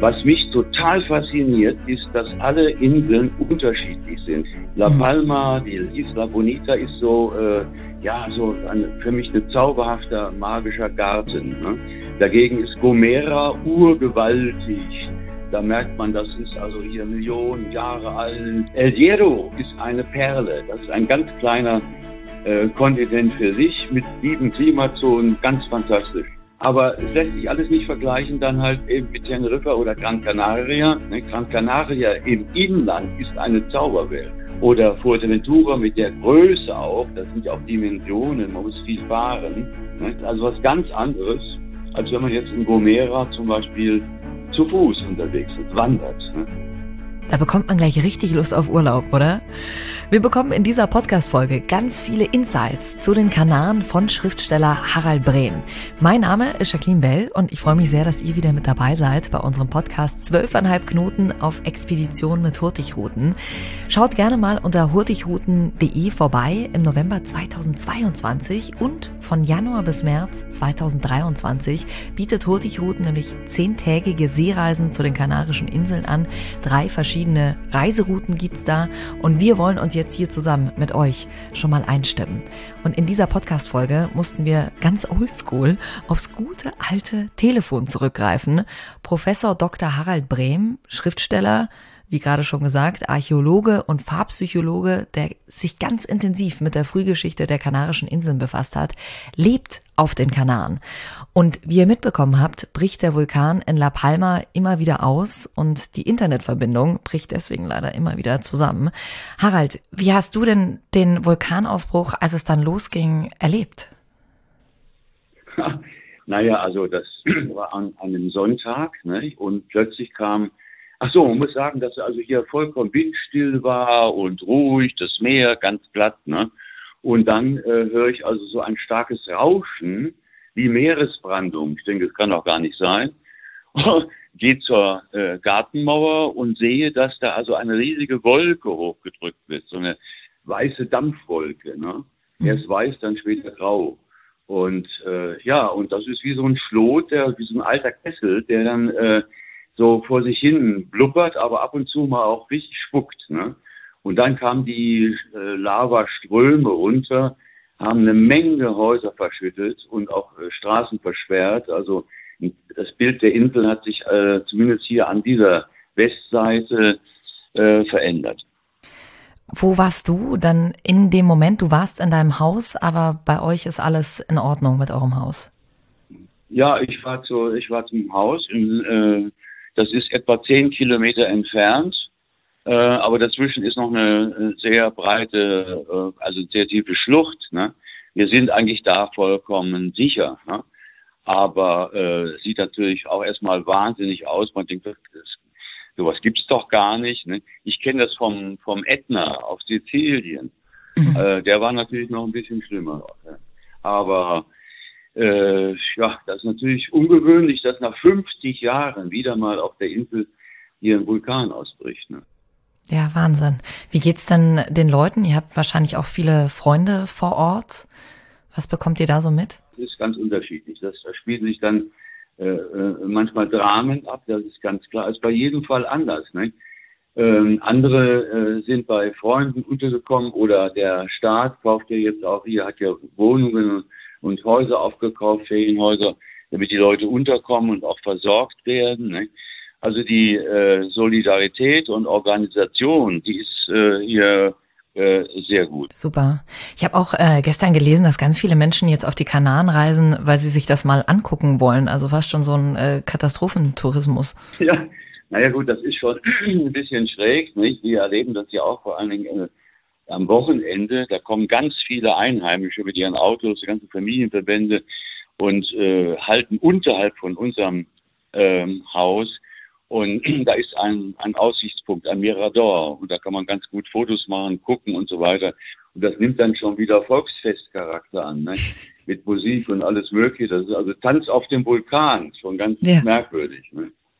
Was mich total fasziniert, ist, dass alle Inseln unterschiedlich sind. La Palma, die Isla Bonita ist so, für mich ein zauberhafter, magischer Garten. Ne? Dagegen ist Gomera urgewaltig. Da merkt man, das ist also hier Millionen Jahre alt. El Hierro ist eine Perle. Das ist ein ganz kleiner Kontinent für sich mit 7 Klimazonen, ganz fantastisch. Aber es lässt sich alles nicht vergleichen dann halt eben mit Teneriffa oder Gran Canaria. Gran Canaria im Inland ist eine Zauberwelt. Oder Fuerteventura mit der Größe auch, das sind ja auch Dimensionen, man muss viel fahren. Also was ganz anderes, als wenn man jetzt in Gomera zum Beispiel zu Fuß unterwegs ist, wandert. Da bekommt man gleich richtig Lust auf Urlaub, oder? Wir bekommen in dieser Podcast-Folge ganz viele Insights zu den Kanaren von Schriftsteller Harald Brem. Mein Name ist Jacqueline Bell und ich freue mich sehr, dass ihr wieder mit dabei seid bei unserem Podcast 12,5 Knoten auf Expedition mit Hurtigruten. Schaut gerne mal unter hurtigruten.de vorbei im November 2022 und von Januar bis März 2023 bietet Hurtigruten nämlich 10-tägige Seereisen zu den Kanarischen Inseln an. 3 verschiedene Reiserouten gibt's da und wir wollen uns jetzt hier zusammen mit euch schon mal einstimmen. Und in dieser Podcast-Folge mussten wir ganz oldschool aufs gute alte Telefon zurückgreifen. Professor Dr. Harald Brem, Schriftsteller, wie gerade schon gesagt, Archäologe und Farbpsychologe, der sich ganz intensiv mit der Frühgeschichte der Kanarischen Inseln befasst hat, lebt auf den Kanaren. Und wie ihr mitbekommen habt, bricht der Vulkan in La Palma immer wieder aus und die Internetverbindung bricht deswegen leider immer wieder zusammen. Harald, wie hast du denn den Vulkanausbruch, als es dann losging, erlebt? Naja, also das war an einem Sonntag, ne? Und plötzlich kam, man muss sagen, dass also hier vollkommen windstill war und ruhig, das Meer ganz glatt, ne? Und dann höre ich also so ein starkes Rauschen, wie Meeresbrandung. Ich denke, das kann doch gar nicht sein. Gehe zur Gartenmauer und sehe, dass da also eine riesige Wolke hochgedrückt wird, so eine weiße Dampfwolke, ne? Erst weiß, dann später grau. Und und das ist wie so ein Schlot, wie so ein alter Kessel, der dann so vor sich hin blubbert, aber ab und zu mal auch richtig spuckt, ne? Und dann kamen die Lavaströme runter, haben eine Menge Häuser verschüttet und auch Straßen versperrt. Also das Bild der Insel hat sich zumindest hier an dieser Westseite verändert. Wo warst du dann in dem Moment? Du warst in deinem Haus, aber bei euch ist alles in Ordnung mit eurem Haus? Ja, ich war zum Haus. Das ist etwa 10 Kilometer entfernt. Aber dazwischen ist noch eine sehr breite, also sehr tiefe Schlucht. Ne? Wir sind eigentlich da vollkommen sicher. Ne? Aber sieht natürlich auch erstmal wahnsinnig aus. Man denkt, sowas gibt's doch gar nicht. Ne? Ich kenne das vom Ätna auf Sizilien. Der war natürlich noch ein bisschen schlimmer. Ne? Aber das ist natürlich ungewöhnlich, dass nach 50 Jahren wieder mal auf der Insel hier ein Vulkan ausbricht. Ne? Ja, Wahnsinn. Wie geht's denn den Leuten? Ihr habt wahrscheinlich auch viele Freunde vor Ort. Was bekommt ihr da so mit? Das ist ganz unterschiedlich. Da spielen sich dann manchmal Dramen ab, das ist ganz klar. Ist bei jedem Fall anders. Ne? Andere sind bei Freunden untergekommen oder der Staat kauft ja jetzt auch hier, hat ja Wohnungen und Häuser aufgekauft, Ferienhäuser, damit die Leute unterkommen und auch versorgt werden. Ne? Also die Solidarität und Organisation, die ist hier sehr gut. Super. Ich habe auch gestern gelesen, dass ganz viele Menschen jetzt auf die Kanaren reisen, weil sie sich das mal angucken wollen. Also fast schon so ein Katastrophentourismus. Ja, naja gut, das ist schon ein bisschen schräg, nicht? Wir erleben das ja auch vor allen Dingen am Wochenende. Da kommen ganz viele Einheimische mit ihren Autos, die ganzen Familienverbände und halten unterhalb von unserem Haus. Und da ist ein Aussichtspunkt, ein Mirador. Und da kann man ganz gut Fotos machen, gucken und so weiter. Und das nimmt dann schon wieder Volksfestcharakter an, ne? Mit Musik und alles Mögliche. Das ist also Tanz auf dem Vulkan, schon ganz merkwürdig. Ne?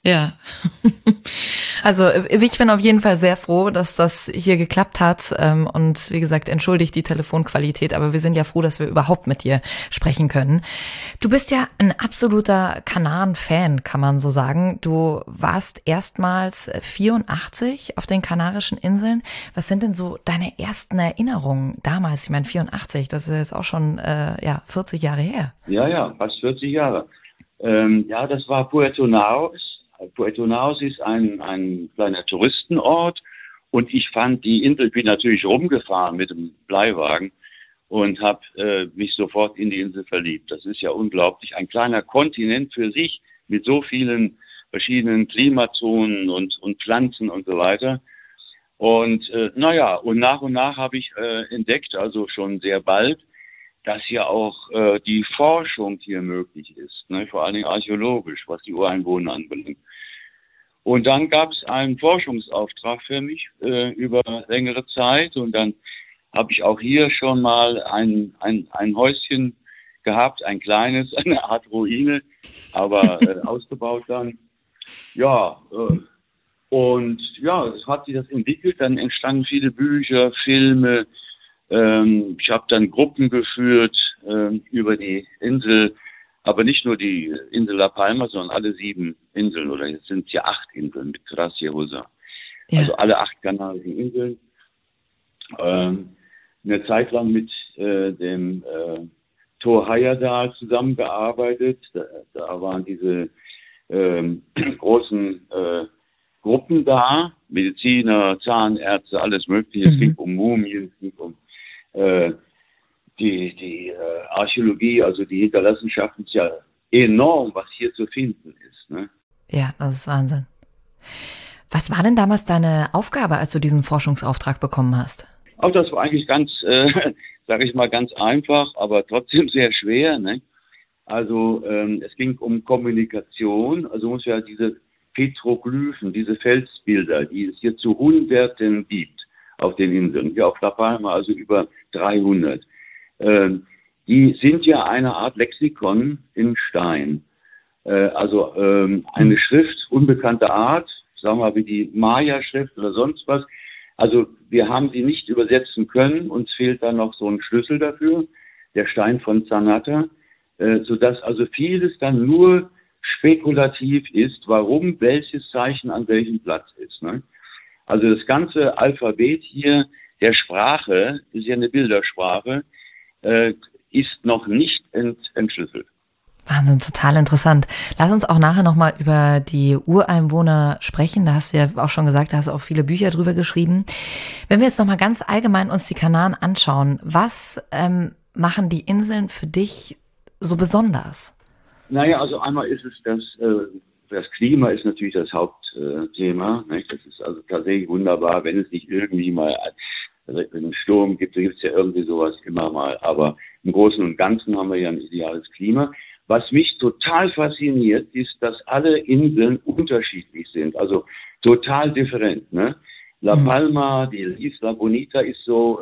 Ja. Also ich bin auf jeden Fall sehr froh, dass das hier geklappt hat. Und wie gesagt, entschuldigt die Telefonqualität, aber wir sind ja froh, dass wir überhaupt mit dir sprechen können. Du bist ja ein absoluter Kanaren-Fan, kann man so sagen. Du warst erstmals 84 auf den Kanarischen Inseln. Was sind denn so deine ersten Erinnerungen damals? Ich meine, 84, das ist jetzt auch schon 40 Jahre her. Ja, fast 40 Jahre. Ja, das war Puerto Naos. Puerto Naos ist ein kleiner Touristenort und ich fand die Insel, bin natürlich rumgefahren mit dem Bleiwagen und habe mich sofort in die Insel verliebt. Das ist ja unglaublich. Ein kleiner Kontinent für sich mit so vielen verschiedenen Klimazonen und Pflanzen und so weiter. Und und nach habe ich entdeckt, also schon sehr bald, dass ja auch die Forschung hier möglich ist, ne? Vor allen Dingen archäologisch, was die Ureinwohner anbelangt. Und dann gab es einen Forschungsauftrag für mich über längere Zeit und dann habe ich auch hier schon mal ein Häuschen gehabt, ein kleines, eine Art Ruine, aber ausgebaut dann. Ja, es hat sich das entwickelt, dann entstanden viele Bücher, Filme. Ich habe dann Gruppen geführt über die Insel, aber nicht nur die Insel La Palma, sondern alle 7 Inseln, oder jetzt sind es ja 8 Inseln mit Gracia Hosa. Ja. Also alle 8 kanarischen Inseln. Eine Zeit lang mit dem Thor Heyerdahl zusammengearbeitet. Da waren diese großen Gruppen da, Mediziner, Zahnärzte, alles Mögliche. Es ging um Mumien, es ging um die Archäologie, also die Hinterlassenschaften, ist ja enorm, was hier zu finden ist. Ne? Ja, das ist Wahnsinn. Was war denn damals deine Aufgabe, als du diesen Forschungsauftrag bekommen hast? Auch das war eigentlich ganz, sage ich mal, ganz einfach, aber trotzdem sehr schwer. Ne? Also es ging um Kommunikation, also muss ja diese Petroglyphen, diese Felsbilder, die es hier zu Hunderten gibt auf den Inseln, hier auf La Palma, also über 300. Die sind ja eine Art Lexikon in Stein. Also eine Schrift unbekannter Art, sagen wir mal wie die Maya-Schrift oder sonst was. Also wir haben sie nicht übersetzen können, uns fehlt dann noch so ein Schlüssel dafür, der Stein von Zanata, sodass also vieles dann nur spekulativ ist, warum welches Zeichen an welchem Platz ist. Ne? Also das ganze Alphabet hier der Sprache, ist ja eine Bildersprache, ist noch nicht entschlüsselt. Wahnsinn, total interessant. Lass uns auch nachher nochmal über die Ureinwohner sprechen. Da hast du ja auch schon gesagt, da hast du auch viele Bücher drüber geschrieben. Wenn wir jetzt nochmal ganz allgemein uns die Kanaren anschauen, was machen die Inseln für dich so besonders? Naja, also einmal ist es das Klima ist natürlich das Hauptthema. Das ist also tatsächlich wunderbar, wenn es nicht irgendwie mal einen Sturm gibt, da gibt es ja irgendwie sowas immer mal. Aber im Großen und Ganzen haben wir ja ein ideales Klima. Was mich total fasziniert, ist, dass alle Inseln unterschiedlich sind, also total different. Ne? La Palma, die Isla Bonita ist so,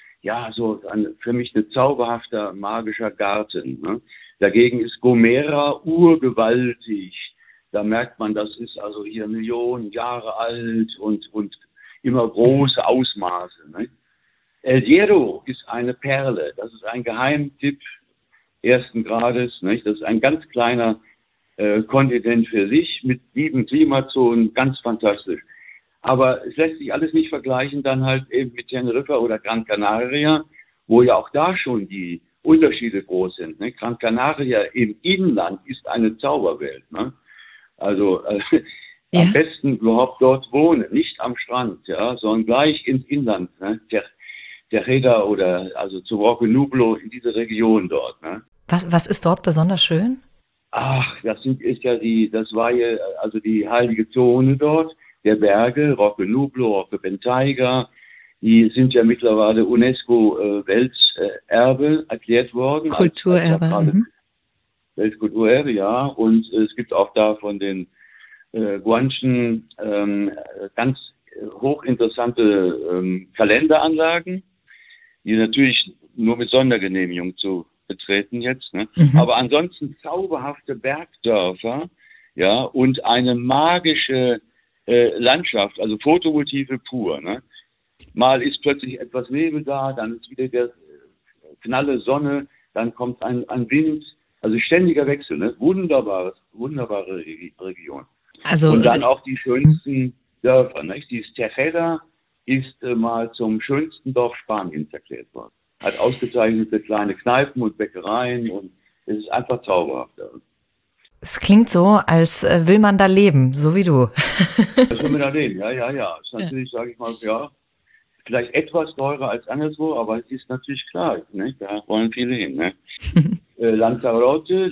für mich ein zauberhafter, magischer Garten. Ne? Dagegen ist Gomera urgewaltig. Da merkt man, das ist also hier Millionen Jahre alt und immer große Ausmaße. Ne? El Hierro ist eine Perle. Das ist ein Geheimtipp ersten Grades. Nicht? Das ist ein ganz kleiner Kontinent für sich mit 7 Klimazonen, ganz fantastisch. Aber es lässt sich alles nicht vergleichen dann halt eben mit Teneriffa oder Gran Canaria, wo ja auch da schon die Unterschiede groß sind. Ne? Gran Canaria im Inland ist eine Zauberwelt. Ne? Also am besten überhaupt dort wohnen, nicht am Strand, ja, sondern gleich ins Inland. Ne? Terreda oder also zu Roque Nublo in diese Region dort. Ne? Was ist dort besonders schön? Ach, das war ja also die heilige Zone dort, der Berge, Roque Nublo, Roque Bentayga, die sind ja mittlerweile UNESCO-Welterbe erklärt worden. Kulturerbe. Weltkulturerbe, ja. Und es gibt auch da von den Guanchen ganz hochinteressante Kalenderanlagen, die natürlich nur mit Sondergenehmigung zu betreten jetzt. Ne? Aber ansonsten zauberhafte Bergdörfer, ja, und eine magische Landschaft, also Fotomotive pur. Ne? Mal ist plötzlich etwas Nebel da, dann ist wieder der knalle Sonne, dann kommt ein Wind, also ständiger Wechsel. Ne? Wunderbare Region. Also, und dann auch die schönsten Dörfer. Nicht? Dieses Tejeda ist mal zum schönsten Dorf Spaniens erklärt worden. Hat ausgezeichnete kleine Kneipen und Bäckereien und es ist einfach zauberhaft. es klingt so, als will man da leben, so wie du. Das will man da leben, ja. Ist natürlich, sage ich mal, ja, vielleicht etwas teurer als anderswo, aber es ist natürlich klar, ne? Da wollen viele hin. Ne? Lanzarote,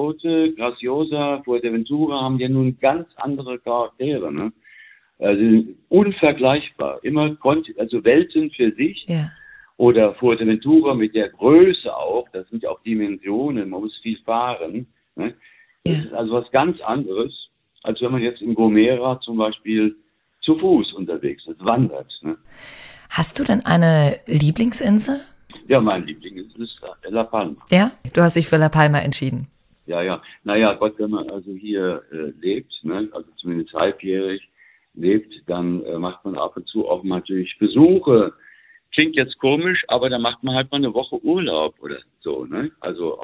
Graciosa, Fuerteventura haben ja nun ganz andere Charaktere. Ne? Also unvergleichbar, immer also Welten für sich. Ja. Oder Fuerteventura mit der Größe auch, das sind ja auch Dimensionen, man muss viel fahren. Ne? Das ist also was ganz anderes, als wenn man jetzt in Gomera zum Beispiel zu Fuß unterwegs ist, wandert. Ne? Hast du denn eine Lieblingsinsel? Ja, mein Liebling ist La Palma. Ja? Du hast dich für La Palma entschieden. Ja. Naja, Gott, wenn man also hier lebt, ne, also zumindest halbjährig lebt, dann macht man ab und zu auch natürlich Besuche. Klingt jetzt komisch, aber da macht man halt mal eine Woche Urlaub oder so. Ne? Also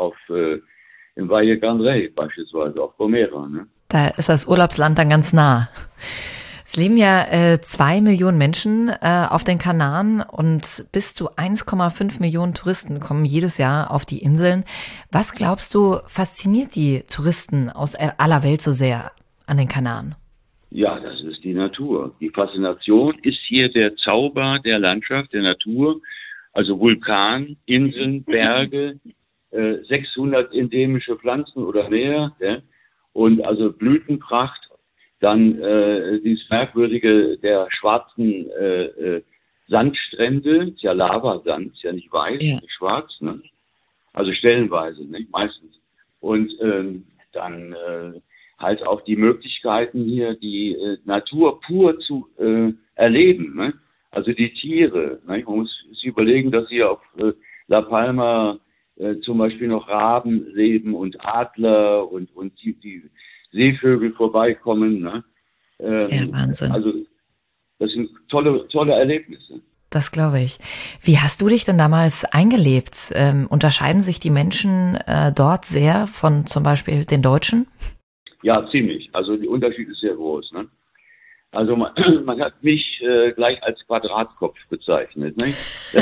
im Valle Gran Rey beispielsweise, auf Gomera. Ne? Da ist das Urlaubsland dann ganz nah. Es leben ja 2 Millionen Menschen auf den Kanaren und bis zu 1,5 Millionen Touristen kommen jedes Jahr auf die Inseln. Was glaubst du, fasziniert die Touristen aus aller Welt so sehr an den Kanaren? Ja, das ist die Natur. Die Faszination ist hier der Zauber der Landschaft, der Natur. Also Vulkan, Inseln, Berge, 600 endemische Pflanzen oder mehr. Ja? Und also Blütenpracht. Dann dieses Merkwürdige der schwarzen Sandstrände, ist ja Lavasand, ist ja nicht weiß, nicht schwarz, ne? Also stellenweise, nicht meistens. Und dann halt auch die Möglichkeiten hier, die Natur pur zu erleben. Ne? Also die Tiere. Ne? Man muss sich überlegen, dass hier auf La Palma zum Beispiel noch Raben leben und Adler und die Seevögel vorbeikommen. Ne? Ja, Wahnsinn. Also das sind tolle Erlebnisse. Das glaube ich. Wie hast du dich denn damals eingelebt? Unterscheiden sich die Menschen dort sehr von zum Beispiel den Deutschen? Ja, ziemlich. Also der Unterschied ist sehr groß. Ne? Also man hat mich gleich als Quadratkopf bezeichnet. Ne?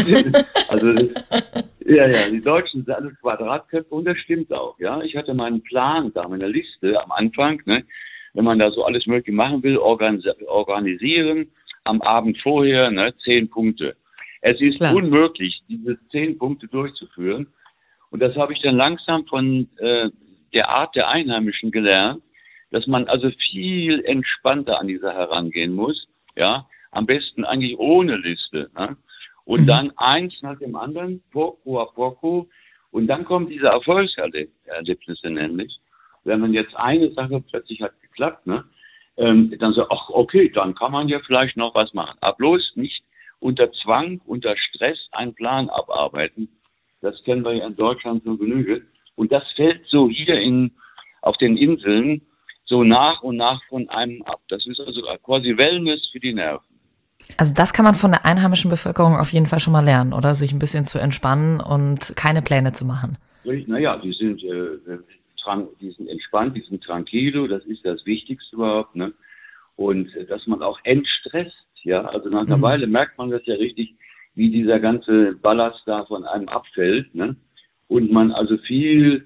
Die Deutschen sind alle Quadratköpfe und das stimmt auch. Ja, ich hatte meinen Plan da, meine Liste am Anfang, ne? Wenn man da so alles Mögliche machen will, organisieren, am Abend vorher, ne, 10 Punkte. Es ist unmöglich, diese 10 Punkte durchzuführen. Und das habe ich dann langsam von der Art der Einheimischen gelernt, dass man also viel entspannter an dieser herangehen muss. Ja, am besten eigentlich ohne Liste. Ne? Und dann eins nach dem anderen, poco a poco. Und dann kommen diese Erfolgserlebnisse nämlich. Wenn man jetzt eine Sache plötzlich hat geklappt, ne, dann so, ach okay, dann kann man ja vielleicht noch was machen. Aber bloß nicht unter Zwang, unter Stress einen Plan abarbeiten. Das kennen wir ja in Deutschland so Genüge. Und das fällt so hier auf den Inseln so nach und nach von einem ab. Das ist also quasi Wellness für die Nerven. Also das kann man von der einheimischen Bevölkerung auf jeden Fall schon mal lernen, oder? Sich ein bisschen zu entspannen und keine Pläne zu machen. Naja, die sind entspannt, die sind tranquilo, das ist das Wichtigste überhaupt. Ne? Und dass man auch entstresst, ja, also nach einer Weile merkt man das ja richtig, wie dieser ganze Ballast da von einem abfällt. Ne? Und man also viel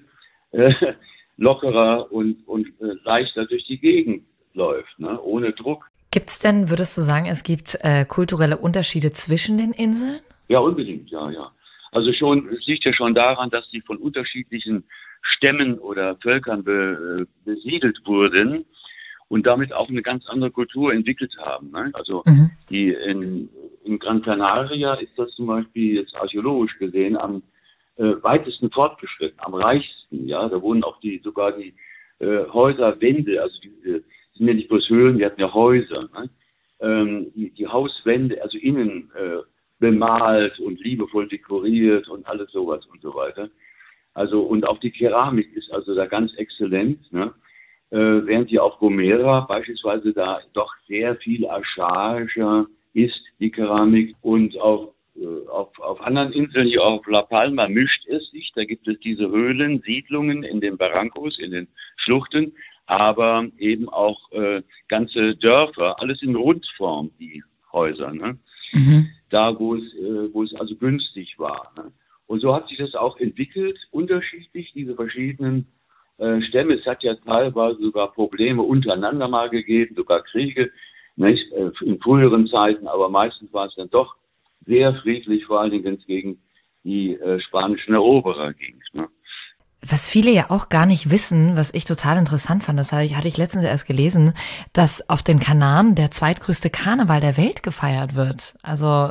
lockerer und leichter durch die Gegend läuft, ne? Ohne Druck. Gibt es denn, würdest du sagen, es gibt kulturelle Unterschiede zwischen den Inseln? Ja, unbedingt, ja. Also es liegt ja schon daran, dass die von unterschiedlichen Stämmen oder Völkern besiedelt wurden und damit auch eine ganz andere Kultur entwickelt haben. Ne? Also die in Gran Canaria ist das zum Beispiel jetzt archäologisch gesehen am weitesten fortgeschritten, am reichsten. Ja, da wurden auch sogar die Häuserwände, also die sind ja nicht bloß Höhlen, die hatten ja Häuser. Ne? Die Hauswände, also innen bemalt und liebevoll dekoriert und alles sowas und so weiter. Also und auch die Keramik ist also da ganz exzellent. Ne? während die auf Gomera beispielsweise da doch sehr viel archaischer ist, die Keramik. Und auf anderen Inseln, hier auf La Palma, mischt es sich. Da gibt es diese Höhlen, Siedlungen in den Barrancos, in den Schluchten, aber eben auch ganze Dörfer, alles in Rundform, die Häuser, ne? Da, wo es also günstig war. Ne? Und so hat sich das auch entwickelt, unterschiedlich, diese verschiedenen Stämme. Es hat ja teilweise sogar Probleme untereinander mal gegeben, sogar Kriege, nicht? In früheren Zeiten, aber meistens war es dann doch sehr friedlich, vor allen Dingen, wenn es gegen die spanischen Eroberer ging. Ne? Was viele ja auch gar nicht wissen, was ich total interessant fand, hatte ich letztens erst gelesen, dass auf den Kanaren der zweitgrößte Karneval der Welt gefeiert wird. Also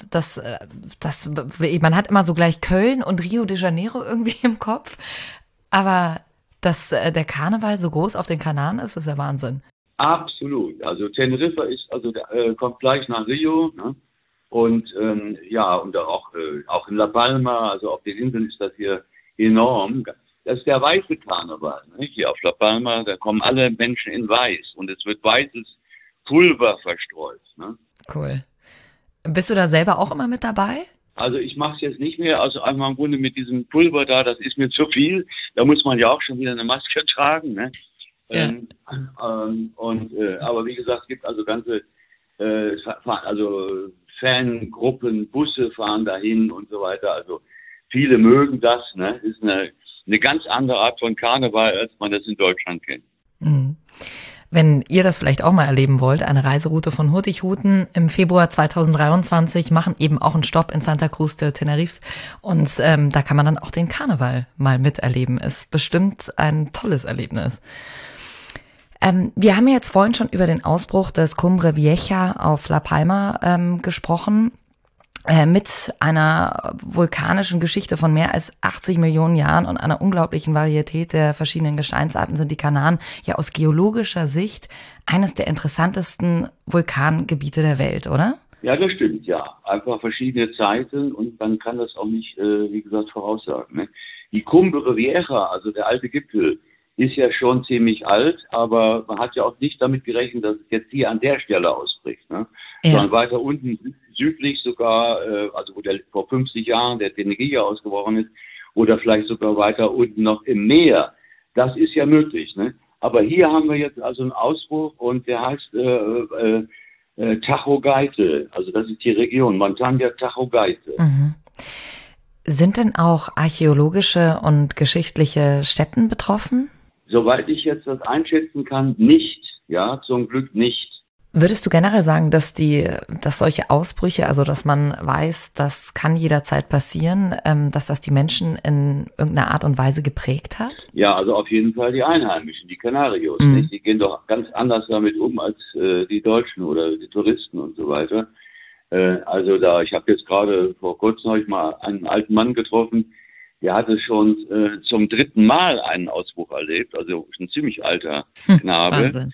man hat immer so gleich Köln und Rio de Janeiro irgendwie im Kopf, aber dass der Karneval so groß auf den Kanaren ist, ist ja Wahnsinn. Absolut. Also Teneriffa ist kommt gleich nach Rio, ne? Und und auch in La Palma, also auf den Inseln ist das hier enorm. Das ist der weiße Karneval. Ne? Hier auf La Palma, da kommen alle Menschen in weiß und es wird weißes Pulver verstreut. Ne? Cool. Bist du da selber auch immer mit dabei? Also ich mache es jetzt nicht mehr, also einmal im Grunde mit diesem Pulver da, das ist mir zu viel. Da muss man ja auch schon wieder eine Maske tragen. Ne? Ja. Aber wie gesagt, es gibt also ganze Fangruppen, Busse fahren dahin und so weiter. Also viele mögen das. Ne? Ist eine ganz andere Art von Karneval, als man das in Deutschland kennt. Mhm. Wenn ihr das vielleicht auch mal erleben wollt, eine Reiseroute von Hurtigruten im Februar 2023 machen eben auch einen Stopp in Santa Cruz de Tenerife und da kann man dann auch den Karneval mal miterleben. Ist bestimmt ein tolles Erlebnis. Wir haben ja jetzt vorhin schon über den Ausbruch des Cumbre Vieja auf La Palma gesprochen. Mit einer vulkanischen Geschichte von mehr als 80 Millionen Jahren und einer unglaublichen Varietät der verschiedenen Gesteinsarten sind die Kanaren ja aus geologischer Sicht eines der interessantesten Vulkangebiete der Welt, oder? Ja, das stimmt, ja. Einfach verschiedene Zeiten und man kann das auch nicht, wie gesagt, voraussagen. Ne? Die Cumbre Vieja, also der alte Gipfel, ist ja schon ziemlich alt, aber man hat ja auch nicht damit gerechnet, dass es jetzt hier an der Stelle ausbricht. Ne? Ja. Sondern weiter unten, südlich sogar, also wo vor 50 Jahren der Tenerife ausgebrochen ist, oder vielleicht sogar weiter unten noch im Meer. Das ist ja möglich. Ne? Aber hier haben wir jetzt also einen Ausbruch und der heißt Tajo Gaite. Also das ist die Region, Montaña Tajo Gaite. Mhm. Sind denn auch archäologische und geschichtliche Stätten betroffen? Soweit ich jetzt das einschätzen kann, nicht. Ja, zum Glück nicht. Würdest du generell sagen, dass solche Ausbrüche, also dass man weiß, das kann jederzeit passieren, dass das die Menschen in irgendeiner Art und Weise geprägt hat? Ja, also auf jeden Fall die Einheimischen, die Kanarios. Nicht? Die gehen doch ganz anders damit um als die Deutschen oder die Touristen und so weiter. Ich habe jetzt gerade vor kurzem habe ich mal einen alten Mann getroffen, der hatte schon zum 3. Mal einen Ausbruch erlebt, also ein ziemlich alter Knabe. Wahnsinn.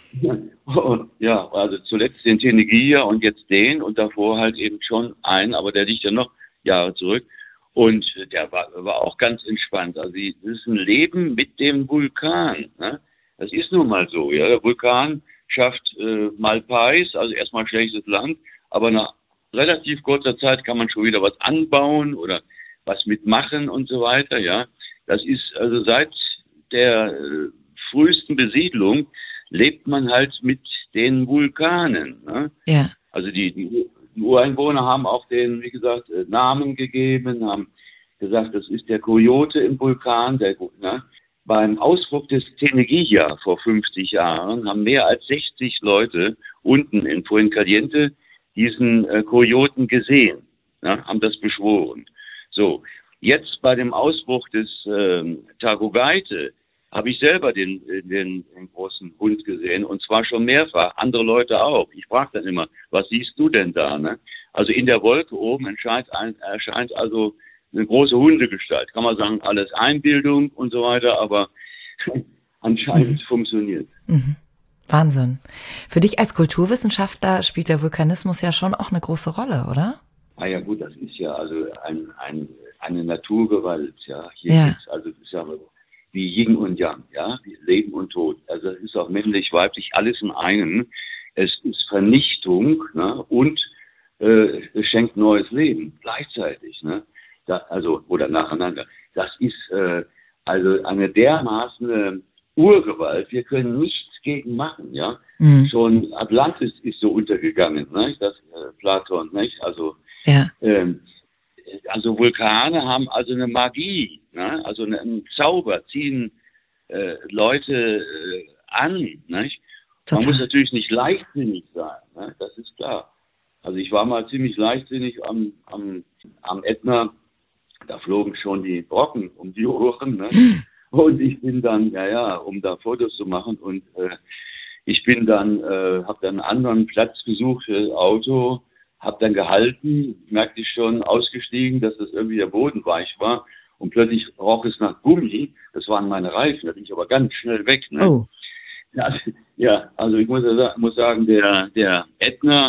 Ja, also zuletzt den Tenerife und jetzt den und davor halt eben schon einen, aber der liegt ja noch Jahre zurück und der war auch ganz entspannt. Also das ist ein Leben mit dem Vulkan. Ne? Das ist nun mal so. Ja? Der Vulkan schafft Malpais, also erstmal schlechtes Land, aber nach relativ kurzer Zeit kann man schon wieder was anbauen oder was mitmachen und so weiter. Ja, das ist also seit der frühesten Besiedlung lebt man halt mit den Vulkanen. Ne? Ja. Also die Ureinwohner haben auch denen, wie gesagt, Namen gegeben, haben gesagt, das ist der Coyote im Vulkan. Ne? Beim Ausbruch des Tenerife vor 50 Jahren haben mehr als 60 Leute unten in Fuencaliente diesen Coyoten gesehen, ne? Haben das beschworen. So, jetzt bei dem Ausbruch des Tajo Gaite habe ich selber den großen Hund gesehen und zwar schon mehrfach, andere Leute auch. Ich frage dann immer, was siehst du denn da? Ne? Also in der Wolke oben erscheint also eine große Hundegestalt. Kann man sagen, alles Einbildung und so weiter, aber anscheinend funktioniert. Mhm. Wahnsinn. Für dich als Kulturwissenschaftler spielt der Vulkanismus ja schon auch eine große Rolle, oder? Ah ja gut, das ist ja also eine Naturgewalt. Ja. Hier gibt's, also das ist ja wie Yin und Yang, ja, wie Leben und Tod. Also es ist auch männlich, weiblich, alles in einem. Es ist Vernichtung, ne, und es schenkt neues Leben gleichzeitig, ne? Oder nacheinander. Das ist also eine dermaßen Urgewalt. Wir können nichts gegen machen, ja. Mhm. Schon Atlantis ist so untergegangen, ne? Das Platon, nicht? Also ja. Also Vulkane haben also eine Magie, ne? Also einen Zauber, ziehen Leute an, nicht? Man muss natürlich nicht leichtsinnig sein, ne? Das ist klar. Also ich war mal ziemlich leichtsinnig am Ätna, da flogen schon die Brocken um die Ohren, ne? Und ich bin dann, um da Fotos zu machen, und ich bin dann, habe dann einen anderen Platz gesucht für das Auto, habe dann gehalten, merkte ich schon, ausgestiegen, dass das irgendwie der Boden weich war, und plötzlich roch es nach Gummi. Das waren meine Reifen, da bin ich aber ganz schnell weg, ne? Oh. Ja, also ich muss sagen, der Ätna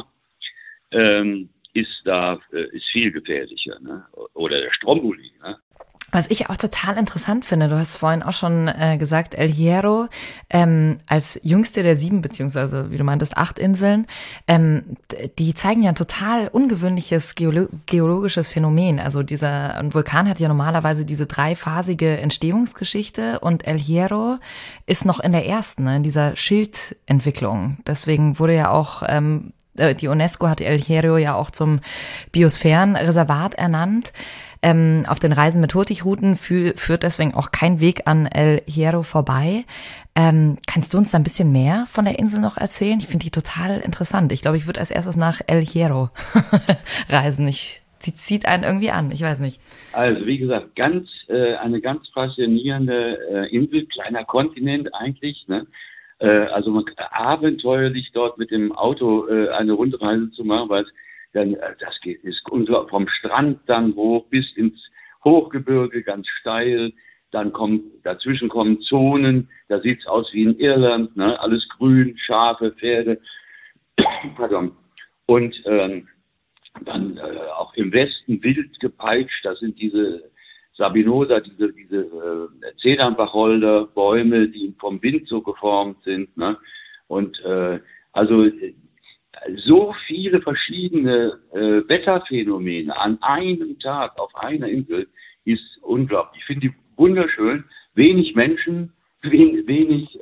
ist viel gefährlicher, ne? Oder der Stromboli, ne? Was ich auch total interessant finde, du hast vorhin auch schon gesagt, El Hierro als jüngste der 7, beziehungsweise wie du meintest, 8 Inseln, die zeigen ja ein total ungewöhnliches geologisches Phänomen. Also ein Vulkan hat ja normalerweise diese dreiphasige Entstehungsgeschichte, und El Hierro ist noch in der ersten, ne, in dieser Schildentwicklung. Deswegen wurde ja auch die UNESCO hat El Hierro ja auch zum Biosphärenreservat ernannt. Auf den Reisen mit Hurtigruten führt deswegen auch kein Weg an El Hierro vorbei. Kannst du uns da ein bisschen mehr von der Insel noch erzählen? Ich finde die total interessant. Ich glaube, ich würde als erstes nach El Hierro reisen. Sie zieht einen irgendwie an, ich weiß nicht. Also wie gesagt, eine ganz faszinierende Insel, kleiner Kontinent eigentlich, ne? Also abenteuerlich dort mit dem Auto eine Rundreise zu machen, weil ist vom Strand dann hoch bis ins Hochgebirge, ganz steil. Dazwischen kommen Zonen, da sieht es aus wie in Irland, ne? Alles grün, Schafe, Pferde. Pardon. Und dann auch im Westen wild gepeitscht, das sind diese Sabinosa, diese Zedernwacholder, Bäume, die vom Wind so geformt sind, ne? Und also so viele verschiedene Wetterphänomene an einem Tag auf einer Insel ist unglaublich. Ich finde die wunderschön. Wenig Menschen, wenig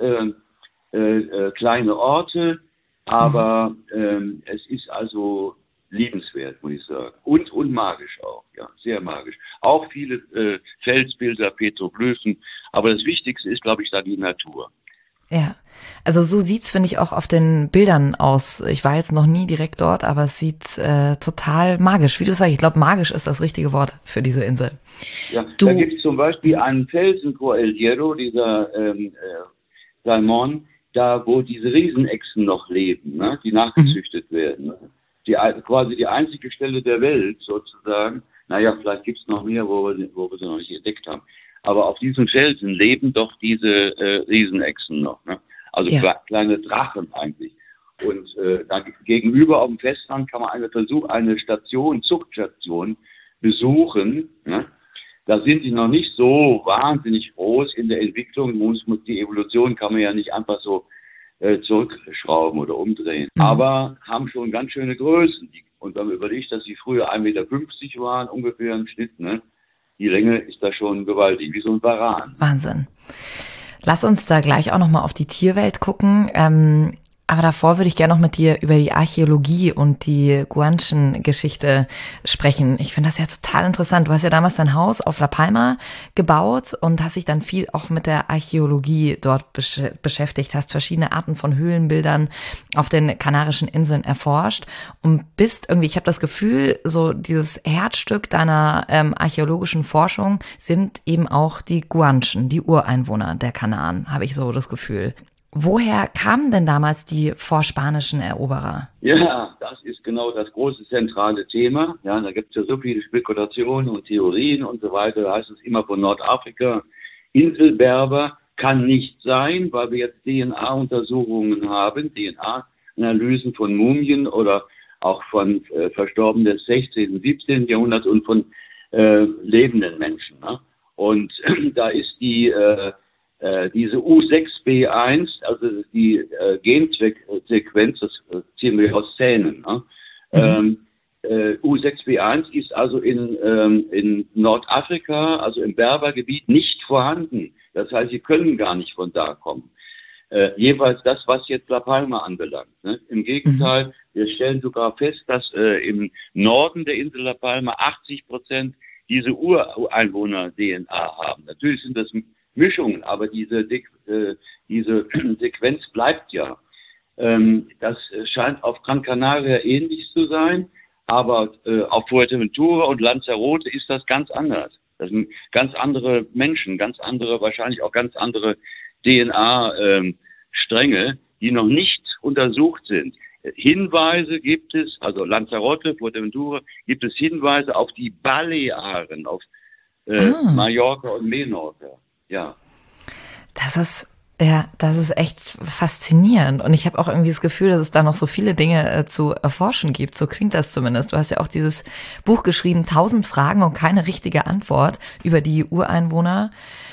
kleine Orte, aber es ist also liebenswert, muss ich sagen. Und magisch auch, ja, sehr magisch. Auch viele Felsbilder, Petroglyphen, aber das Wichtigste ist, glaube ich, da die Natur. Ja, also so sieht's, finde ich, auch auf den Bildern aus. Ich war jetzt noch nie direkt dort, aber es sieht total magisch. Wie du sagst, ich glaube, magisch ist das richtige Wort für diese Insel. Ja, da gibt es zum Beispiel einen Felsen vor El Hierro, dieser Salmon, da wo diese Riesenechsen noch leben, ne, die nachgezüchtet werden. Ne? Quasi die einzige Stelle der Welt sozusagen. Naja, vielleicht gibt es noch mehr, wo wir sie noch nicht entdeckt haben. Aber auf diesen Felsen leben doch diese Riesenechsen noch, ne? Also kleine Drachen eigentlich. Und dann gegenüber auf dem Festland kann man eine Zuchtstation besuchen, ne? Da sind die noch nicht so wahnsinnig groß in der Entwicklung. Die Evolution kann man ja nicht einfach so zurückschrauben oder umdrehen. Aber haben schon ganz schöne Größen. Und wenn man überlegt, dass sie früher 1,50 Meter waren, ungefähr im Schnitt, ne? Die Länge ist da schon gewaltig, wie so ein Varan. Wahnsinn. Lass uns da gleich auch nochmal auf die Tierwelt gucken. Aber davor würde ich gerne noch mit dir über die Archäologie und die Guanchen-Geschichte sprechen. Ich finde das ja total interessant. Du hast ja damals dein Haus auf La Palma gebaut und hast dich dann viel auch mit der Archäologie dort beschäftigt, hast verschiedene Arten von Höhlenbildern auf den Kanarischen Inseln erforscht und bist irgendwie, ich habe das Gefühl, so dieses Herzstück deiner archäologischen Forschung sind eben auch die Guanchen, die Ureinwohner der Kanaren, habe ich so das Gefühl. Woher kamen denn damals die vorspanischen Eroberer? Ja, das ist genau das große zentrale Thema. Ja, da gibt es ja so viele Spekulationen und Theorien und so weiter. Da heißt es immer von Nordafrika. Inselberber kann nicht sein, weil wir jetzt DNA-Untersuchungen haben, DNA-Analysen von Mumien oder auch von Verstorbenen des 16., 17. Jahrhunderts und von lebenden Menschen. Ne? Und da ist die diese U6B1, also die Gensequenz, das ziehen wir aus Zähnen. Ne? U6B1 ist also in Nordafrika, also im Berbergebiet, nicht vorhanden. Das heißt, sie können gar nicht von da kommen. Jeweils das, was jetzt La Palma anbelangt. Ne? Im Gegenteil, wir stellen sogar fest, dass im Norden der Insel La Palma 80% diese Ureinwohner-DNA haben. Natürlich sind das Mischungen, aber diese Sequenz bleibt ja. Das scheint auf Gran Canaria ähnlich zu sein, aber auf Fuerteventura und Lanzarote ist das ganz anders. Das sind ganz andere Menschen, ganz andere, wahrscheinlich auch ganz andere DNA-Stränge, die noch nicht untersucht sind. Hinweise gibt es, also Lanzarote, Fuerteventura, gibt es Hinweise auf die Balearen, auf Mallorca und Menorca. Ja. Das ist echt faszinierend. Und ich habe auch irgendwie das Gefühl, dass es da noch so viele Dinge zu erforschen gibt. So klingt das zumindest. Du hast ja auch dieses Buch geschrieben, 1000 Fragen und keine richtige Antwort über die Ureinwohner.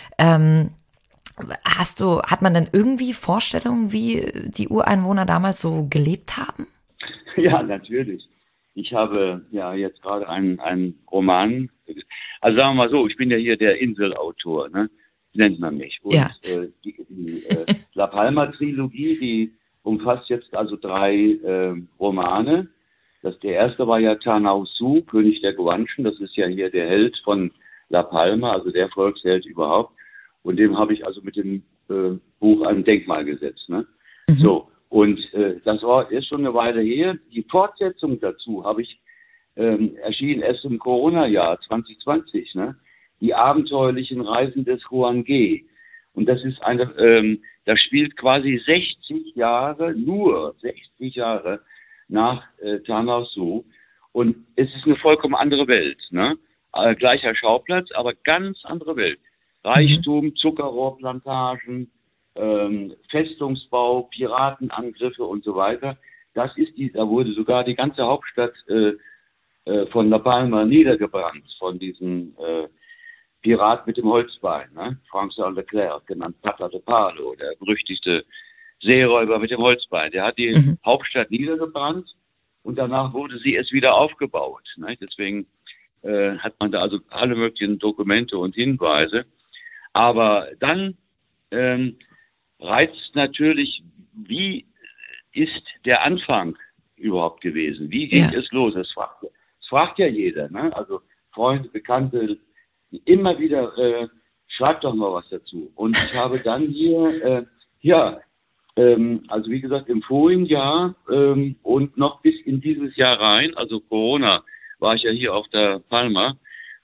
Hat man denn irgendwie Vorstellungen, wie die Ureinwohner damals so gelebt haben? Ja, natürlich. Ich habe ja jetzt gerade einen Roman, also sagen wir mal so, ich bin ja hier der Inselautor, ne? Nennt man mich. Und ja. Die La Palma-Trilogie, die umfasst jetzt also 3 Romane. Der erste war ja Tanausu, König der Guanchen. Das ist ja hier der Held von La Palma, also der Volksheld überhaupt. Und dem habe ich also mit dem Buch ein Denkmal gesetzt. Ne? So, und das ist schon eine Weile her. Die Fortsetzung dazu habe ich erschienen erst im Corona-Jahr 2020, ne? Die abenteuerlichen Reisen des Juan G. Und das ist das spielt quasi 60 Jahre, nur 60 Jahre nach Tanausu. Und es ist eine vollkommen andere Welt. Ne? Gleicher Schauplatz, aber ganz andere Welt. Reichtum, Zuckerrohrplantagen, Festungsbau, Piratenangriffe und so weiter. Da wurde sogar die ganze Hauptstadt von La Palma niedergebrannt, von diesen Pirat mit dem Holzbein, ne? François Leclerc, genannt Pata de Palo, der berüchtigte Seeräuber mit dem Holzbein. Der hat die Hauptstadt niedergebrannt und danach wurde sie erst wieder aufgebaut. Ne? Deswegen hat man da also alle möglichen Dokumente und Hinweise. Aber dann reizt natürlich, wie ist der Anfang überhaupt gewesen? Wie ging es los? Das fragt ja jeder. Ne? Also Freunde, Bekannte, immer wieder, schreibt doch mal was dazu. Und ich habe dann hier, also wie gesagt, im vorigen Jahr und noch bis in dieses Jahr rein, also Corona, war ich ja hier auf der Palma,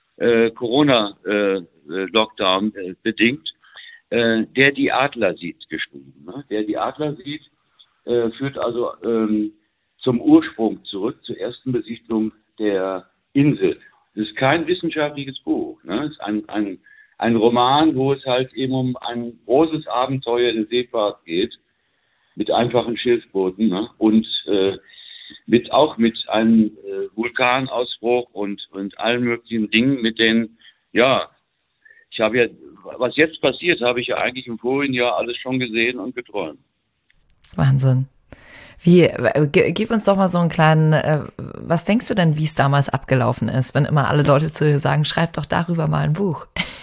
Corona-Lockdown bedingt, der die Adler sieht, geschrieben. Ne? Der die Adler sieht, führt also zum Ursprung zurück, zur ersten Besiedlung der Insel. Das ist kein wissenschaftliches Buch. Ne? Es ist ein Roman, wo es halt eben um ein großes Abenteuer in der Seefahrt geht, mit einfachen Schiffbooten, ne? Und auch mit einem Vulkanausbruch und allen möglichen Dingen, mit denen, was jetzt passiert, habe ich ja eigentlich im vorigen Jahr alles schon gesehen und geträumt. Wahnsinn. Gib uns doch mal so einen kleinen, was denkst du denn, wie es damals abgelaufen ist, wenn immer alle Leute zu dir sagen, schreib doch darüber mal ein Buch?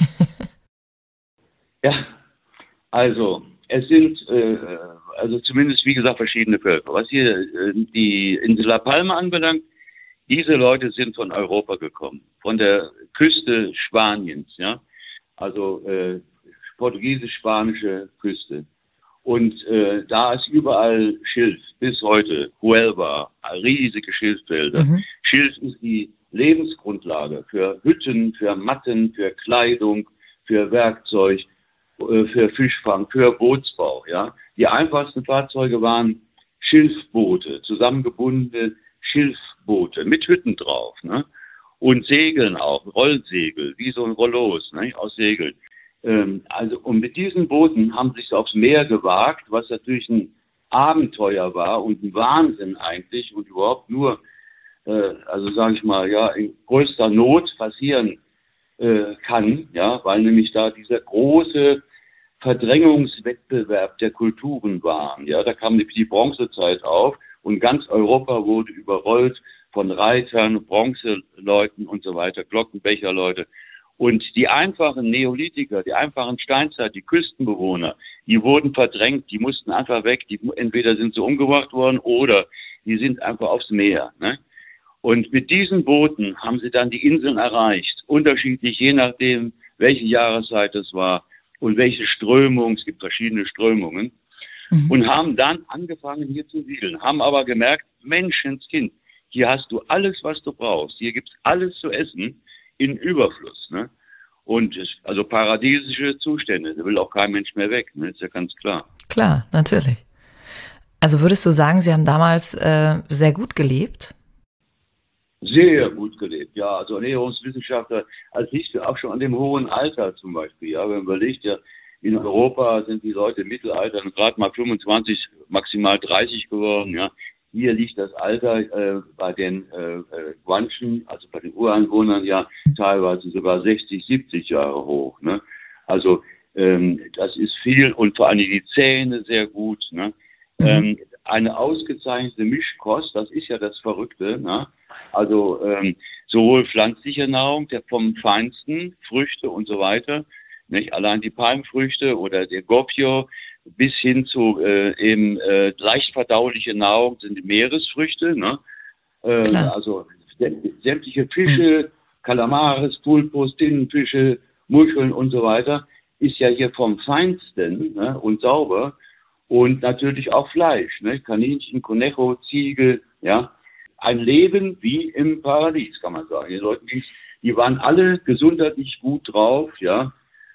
Ja, also es sind, zumindest wie gesagt, verschiedene Völker. Was hier die Insel La Palma anbelangt, diese Leute sind von Europa gekommen, von der Küste Spaniens, ja, also portugiesisch-spanische Küste. Und da ist überall Schilf, bis heute, Huelva, riesige Schilffelder. Schilf ist die Lebensgrundlage für Hütten, für Matten, für Kleidung, für Werkzeug, für Fischfang, für Bootsbau. Ja? Die einfachsten Fahrzeuge waren Schilfboote, zusammengebundene Schilfboote mit Hütten drauf. Ne? Und Segeln auch, Rollsegel, wie so ein Rollos, ne? Aus Segeln. Und mit diesen Booten haben sie sich aufs Meer gewagt, was natürlich ein Abenteuer war und ein Wahnsinn eigentlich und überhaupt nur, sage ich mal, ja, in größter Not passieren kann, ja, weil nämlich da dieser große Verdrängungswettbewerb der Kulturen waren. Ja, da kam die Bronzezeit auf und ganz Europa wurde überrollt von Reitern, Bronzeleuten und so weiter, Glockenbecherleute. Und die einfachen Neolithiker, die einfachen Steinzeit, die Küstenbewohner, die wurden verdrängt, die mussten einfach weg, entweder sind sie umgebracht worden oder die sind einfach aufs Meer. Ne? Und mit diesen Booten haben sie dann die Inseln erreicht, unterschiedlich, je nachdem, welche Jahreszeit es war und welche Strömung, es gibt verschiedene Strömungen, und haben dann angefangen hier zu siedeln, haben aber gemerkt, Menschenskind, hier hast du alles, was du brauchst, hier gibt es alles zu essen in Überfluss. Ne? Und also paradiesische Zustände, da will auch kein Mensch mehr weg, ne? Ist ja ganz klar. Klar, natürlich. Also würdest du sagen, Sie haben damals sehr gut gelebt? Sehr gut gelebt, ja. Also Ernährungswissenschaftler, als ich auch schon an dem hohen Alter zum Beispiel, ja, wenn man überlegt, ja, in Europa sind die Leute im Mittelalter gerade mal 25, maximal 30 geworden, ja. Hier liegt das Alter bei den Guanchen, also bei den Ureinwohnern, ja teilweise sogar 60, 70 Jahre hoch. Ne? Also das ist viel und vor allem die Zähne sehr gut. Ne? Eine ausgezeichnete Mischkost, das ist ja das Verrückte. Ne? Also sowohl pflanzliche Nahrung, der vom Feinsten, Früchte und so weiter, nicht? Allein die Palmfrüchte oder der Gopio, bis hin zu leicht verdauliche Nahrung sind die Meeresfrüchte, ne? Also sämtliche Fische, Kalamares, Pulpos, Tintenfische, Muscheln und so weiter, ist ja hier vom Feinsten, ne? Und sauber. Und natürlich auch Fleisch, ne? Kaninchen, Conejo, Ziege, ja. Ein Leben wie im Paradies, kann man sagen. Die Leute, die waren alle gesundheitlich gut drauf, ja.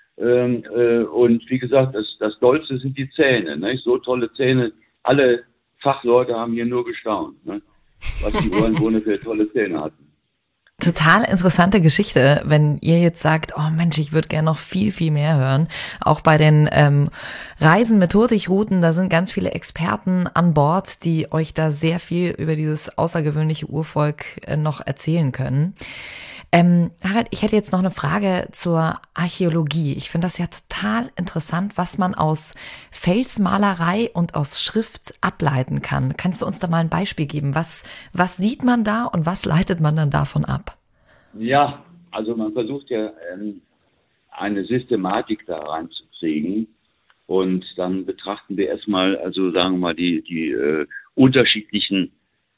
Und wie gesagt, das Dollste sind die Zähne. Ne? So tolle Zähne. Alle Fachleute haben hier nur gestaunt, ne? Was die Ureinwohner für tolle Zähne hatten. Total interessante Geschichte, wenn ihr jetzt sagt, oh Mensch, ich würde gerne noch viel, viel mehr hören. Auch bei den Reisen mit Hurtigruten, da sind ganz viele Experten an Bord, die euch da sehr viel über dieses außergewöhnliche Urvolk noch erzählen können. Harald, ich hätte jetzt noch eine Frage zur Archäologie. Ich finde das ja total interessant, was man aus Felsmalerei und aus Schrift ableiten kann. Kannst du uns da mal ein Beispiel geben? Was sieht man da und was leitet man dann davon ab? Ja, also man versucht ja eine Systematik da reinzukriegen und dann betrachten wir erstmal, also sagen wir mal, die unterschiedlichen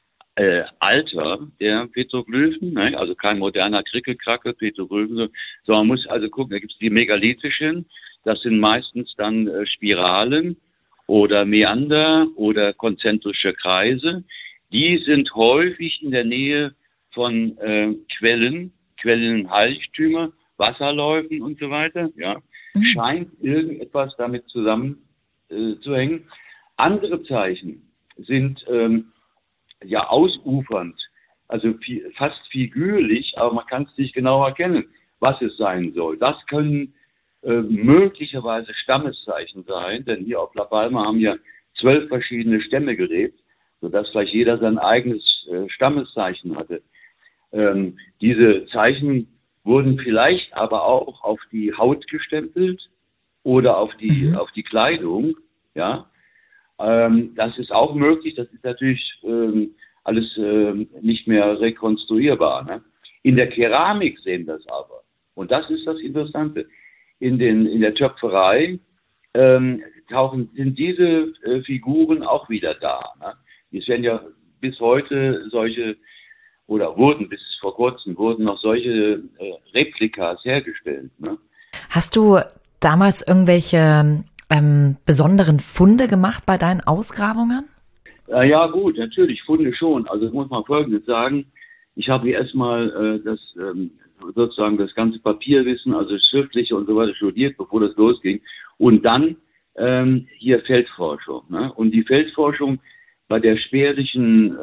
Alter der Petroglyphen, ne? Also kein moderner Krickelkrackel, Petroglyphen, sondern man muss also gucken, da gibt es die megalithischen, das sind meistens dann Spiralen oder Meander oder konzentrische Kreise. Die sind häufig in der Nähe von Quellen, Heiligtümer, Wasserläufen und so weiter. Ja. Scheint irgendetwas damit zusammenzuhängen. Andere Zeichen sind ja ausufernd, also fast figürlich, aber man kann es nicht genau erkennen, was es sein soll. Das können möglicherweise Stammeszeichen sein, denn hier auf La Palma haben ja 12 verschiedene Stämme gelebt, sodass vielleicht jeder sein eigenes Stammeszeichen hatte. Diese Zeichen wurden vielleicht aber auch auf die Haut gestempelt oder auf die Kleidung, ja. Das ist auch möglich, das ist natürlich alles nicht mehr rekonstruierbar. Ne? In der Keramik sehen wir es aber. Und das ist das Interessante. In der Töpferei sind diese Figuren auch wieder da. Ne? Es werden ja bis heute solche, oder bis vor kurzem wurden noch solche Replikas hergestellt. Ne? Hast du damals irgendwelche besonderen Funde gemacht bei deinen Ausgrabungen? Ja gut, natürlich, Funde schon. Also ich muss mal Folgendes sagen. Ich habe hier erstmal sozusagen das ganze Papierwissen, also das Schriftliche und so weiter studiert, bevor das losging. Und dann hier Feldforschung. Ne? Und die Feldforschung bei der spärlichen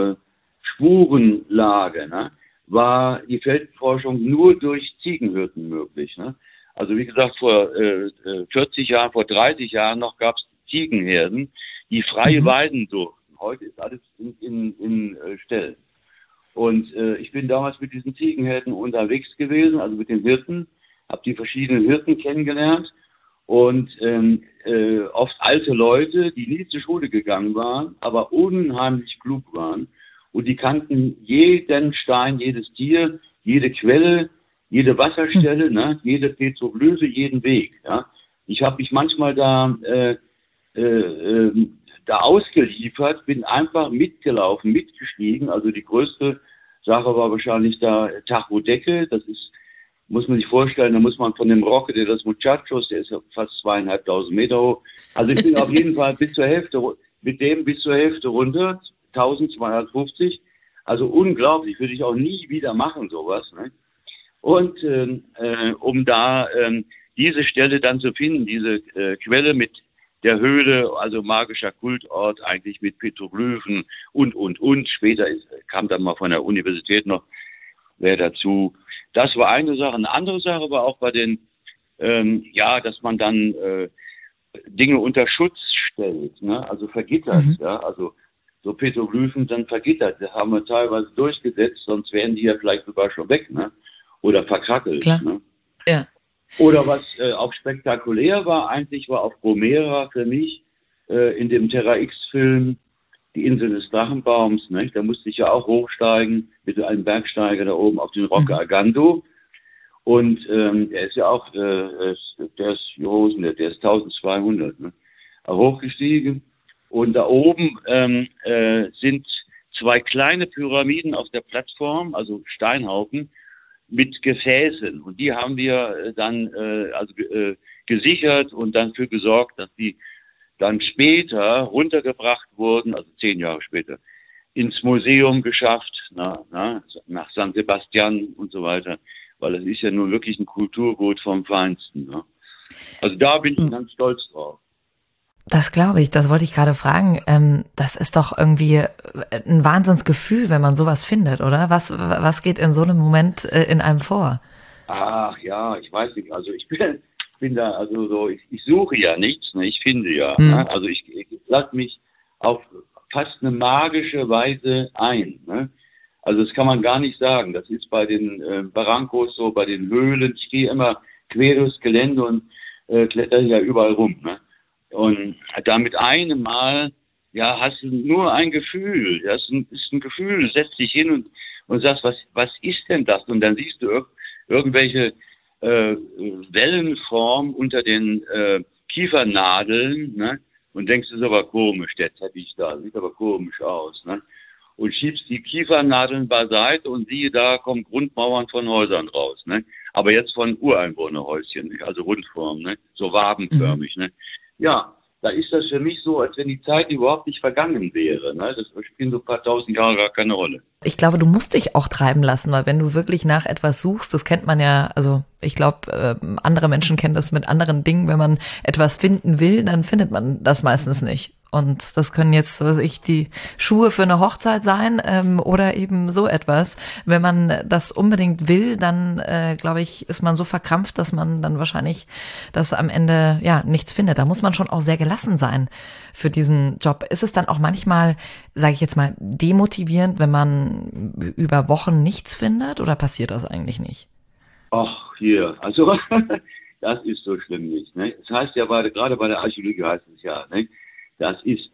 Spurenlage, ne, war die Feldforschung nur durch Ziegenhirten möglich. Ne? Also wie gesagt, vor 40 Jahren, vor 30 Jahren noch gab es Ziegenherden, die frei weiden durften. Heute ist alles in Ställen. Und ich bin damals mit diesen Ziegenherden unterwegs gewesen, also mit den Hirten, habe die verschiedenen Hirten kennengelernt und oft alte Leute, die nie zur Schule gegangen waren, aber unheimlich klug waren. Und die kannten jeden Stein, jedes Tier, jede Quelle, jede Wasserstelle, ne, jede Petroglyphe, jeden Weg. Ja. Ich habe mich manchmal da ausgeliefert, bin einfach mitgelaufen, mitgestiegen. Also die größte Sache war wahrscheinlich da Tajo Decke. Das ist, muss man sich vorstellen, da muss man von dem Roque de los Muchachos, der ist ja fast 2500 Meter hoch. Also ich bin auf jeden Fall bis zur Hälfte runter, 1250. Also unglaublich, würde ich auch nie wieder machen, sowas. Ne? Und um da diese Stelle dann zu finden, diese Quelle mit der Höhle, also magischer Kultort, eigentlich mit Petroglyphen und. Später kam dann mal von der Universität noch wer dazu. Das war eine Sache. Eine andere Sache war auch bei den, dass man dann Dinge unter Schutz stellt, ne? Also vergittert, ja, also so Petroglyphen dann vergittert. Das haben wir teilweise durchgesetzt, sonst wären die ja vielleicht sogar schon weg, ne? Oder verkrackelt. Klar. Ne? Ja. Oder was auch spektakulär war, eigentlich war auf Gomera für mich in dem Terra X-Film die Insel des Drachenbaums. Ne? Da musste ich ja auch hochsteigen mit einem Bergsteiger da oben auf den Rocca Agando. Und er ist ja auch, der ist 1200, ne? Hochgestiegen. Und da oben sind zwei kleine Pyramiden auf der Plattform, also Steinhaufen, mit Gefäßen. Und die haben wir dann gesichert und dann dafür gesorgt, dass die dann später runtergebracht wurden, also 10 Jahre später, ins Museum geschafft, nach San Sebastian und so weiter, weil es ist ja nun wirklich ein Kulturgut vom Feinsten. Ne? Also da bin ich ganz stolz drauf. Das glaube ich, das wollte ich gerade fragen. Das ist doch irgendwie ein Wahnsinnsgefühl, wenn man sowas findet, oder? Was geht in so einem Moment in einem vor? Ach ja, ich weiß nicht. Also ich bin da, also so, ich suche ja nichts, ne? Ich finde ja. Ne? Also ich lasse mich auf fast eine magische Weise ein. Ne? Also das kann man gar nicht sagen. Das ist bei den Barrancos so, bei den Höhlen. Ich gehe immer quer durchs Gelände und kletter ja überall rum. Ne? Und da mit einem Mal, ja, hast du nur ein Gefühl. Das ist ein Gefühl, du setzt dich hin und sagst, was ist denn das? Und dann siehst du irgendwelche Wellenform unter den Kiefernadeln, ne? Und denkst, das ist aber komisch, der Teppich da, sieht aber komisch aus, ne? Und schiebst die Kiefernadeln beiseite und siehe, da kommen Grundmauern von Häusern raus, ne? Aber jetzt von Ureinwohnerhäuschen, nicht? Also Rundform, ne? So wabenförmig, ne? Ja, da ist das für mich so, als wenn die Zeit überhaupt nicht vergangen wäre. Ne? Das spielen so ein paar tausend Jahre gar keine Rolle. Ich glaube, du musst dich auch treiben lassen, weil wenn du wirklich nach etwas suchst, das kennt man ja, also ich glaube, andere Menschen kennen das mit anderen Dingen. Wenn man etwas finden will, dann findet man das meistens nicht. Und das können jetzt, die Schuhe für eine Hochzeit sein oder eben so etwas. Wenn man das unbedingt will, dann, glaube ich, ist man so verkrampft, dass man dann wahrscheinlich das am Ende ja nichts findet. Da muss man schon auch sehr gelassen sein für diesen Job. Ist es dann auch manchmal, sage ich jetzt mal, demotivierend, wenn man über Wochen nichts findet, oder passiert das eigentlich nicht? Ach, hier, also das ist so schlimm nicht. Ne? Das heißt ja, gerade bei der Archäologie heißt es ja, ne? Das ist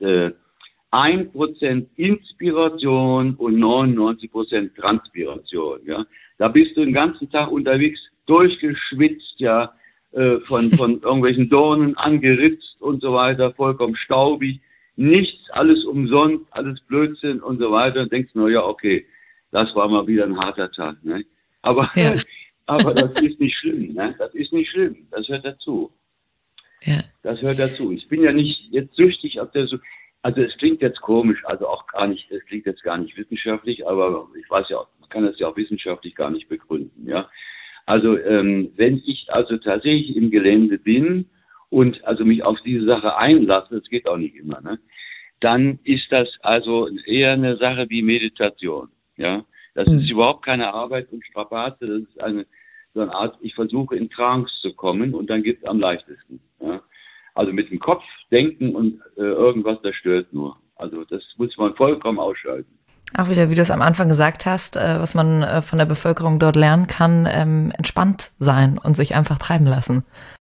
1% Inspiration und 99% Transpiration. Ja? Da bist du den ganzen Tag unterwegs, durchgeschwitzt, ja, von irgendwelchen Dornen angeritzt und so weiter, vollkommen staubig, nichts, alles umsonst, alles Blödsinn und so weiter. Und denkst nur, ja, okay, das war mal wieder ein harter Tag. Ne? Aber das ist nicht schlimm. Ne? Das ist nicht schlimm. Das hört dazu. Ja. Das hört dazu. Ich bin ja nicht jetzt süchtig auf der Suche. Also es klingt jetzt komisch, also auch gar nicht, es klingt jetzt gar nicht wissenschaftlich, aber ich weiß ja, man kann das ja auch wissenschaftlich gar nicht begründen, ja. Also wenn ich also tatsächlich im Gelände bin und also mich auf diese Sache einlasse, das geht auch nicht immer, ne, dann ist das also eher eine Sache wie Meditation, ja. Das ist überhaupt keine Arbeit und Strapaze, das ist so eine Art, ich versuche in Trance zu kommen und dann geht es am leichtesten. Ja? Also mit dem Kopf denken und irgendwas, das stört nur. Also das muss man vollkommen ausschalten. Auch wieder, wie du es am Anfang gesagt hast, was man von der Bevölkerung dort lernen kann, entspannt sein und sich einfach treiben lassen.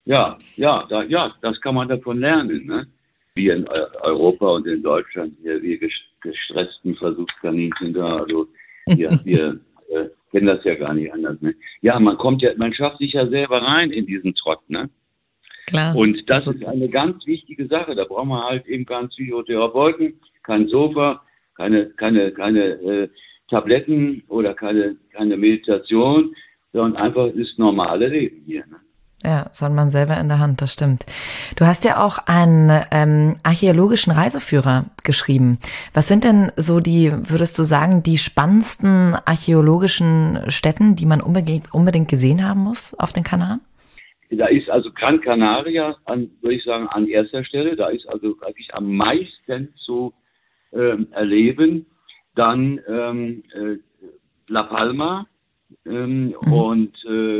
Das kann man davon lernen, ne? Wir in Europa und in Deutschland, hier, wir gestressten Versuchskaninchen da, also wir kennen das ja gar nicht anders, ne? Ja, man schafft sich ja selber rein in diesen Trott, ne? Klar. Und das ist eine ganz wichtige Sache. Da braucht man halt eben keinen Psychotherapeuten, kein Sofa, keine Tabletten oder keine Meditation, sondern einfach das normale Leben hier, ne? Ja, das hat man selber in der Hand, das stimmt. Du hast ja auch einen archäologischen Reiseführer geschrieben. Was sind denn so würdest du sagen, die spannendsten archäologischen Stätten, die man unbedingt gesehen haben muss auf den Kanaren? Da ist also Gran Canaria, würde ich sagen, an erster Stelle. Da ist also eigentlich am meisten zu erleben. Dann La Palma und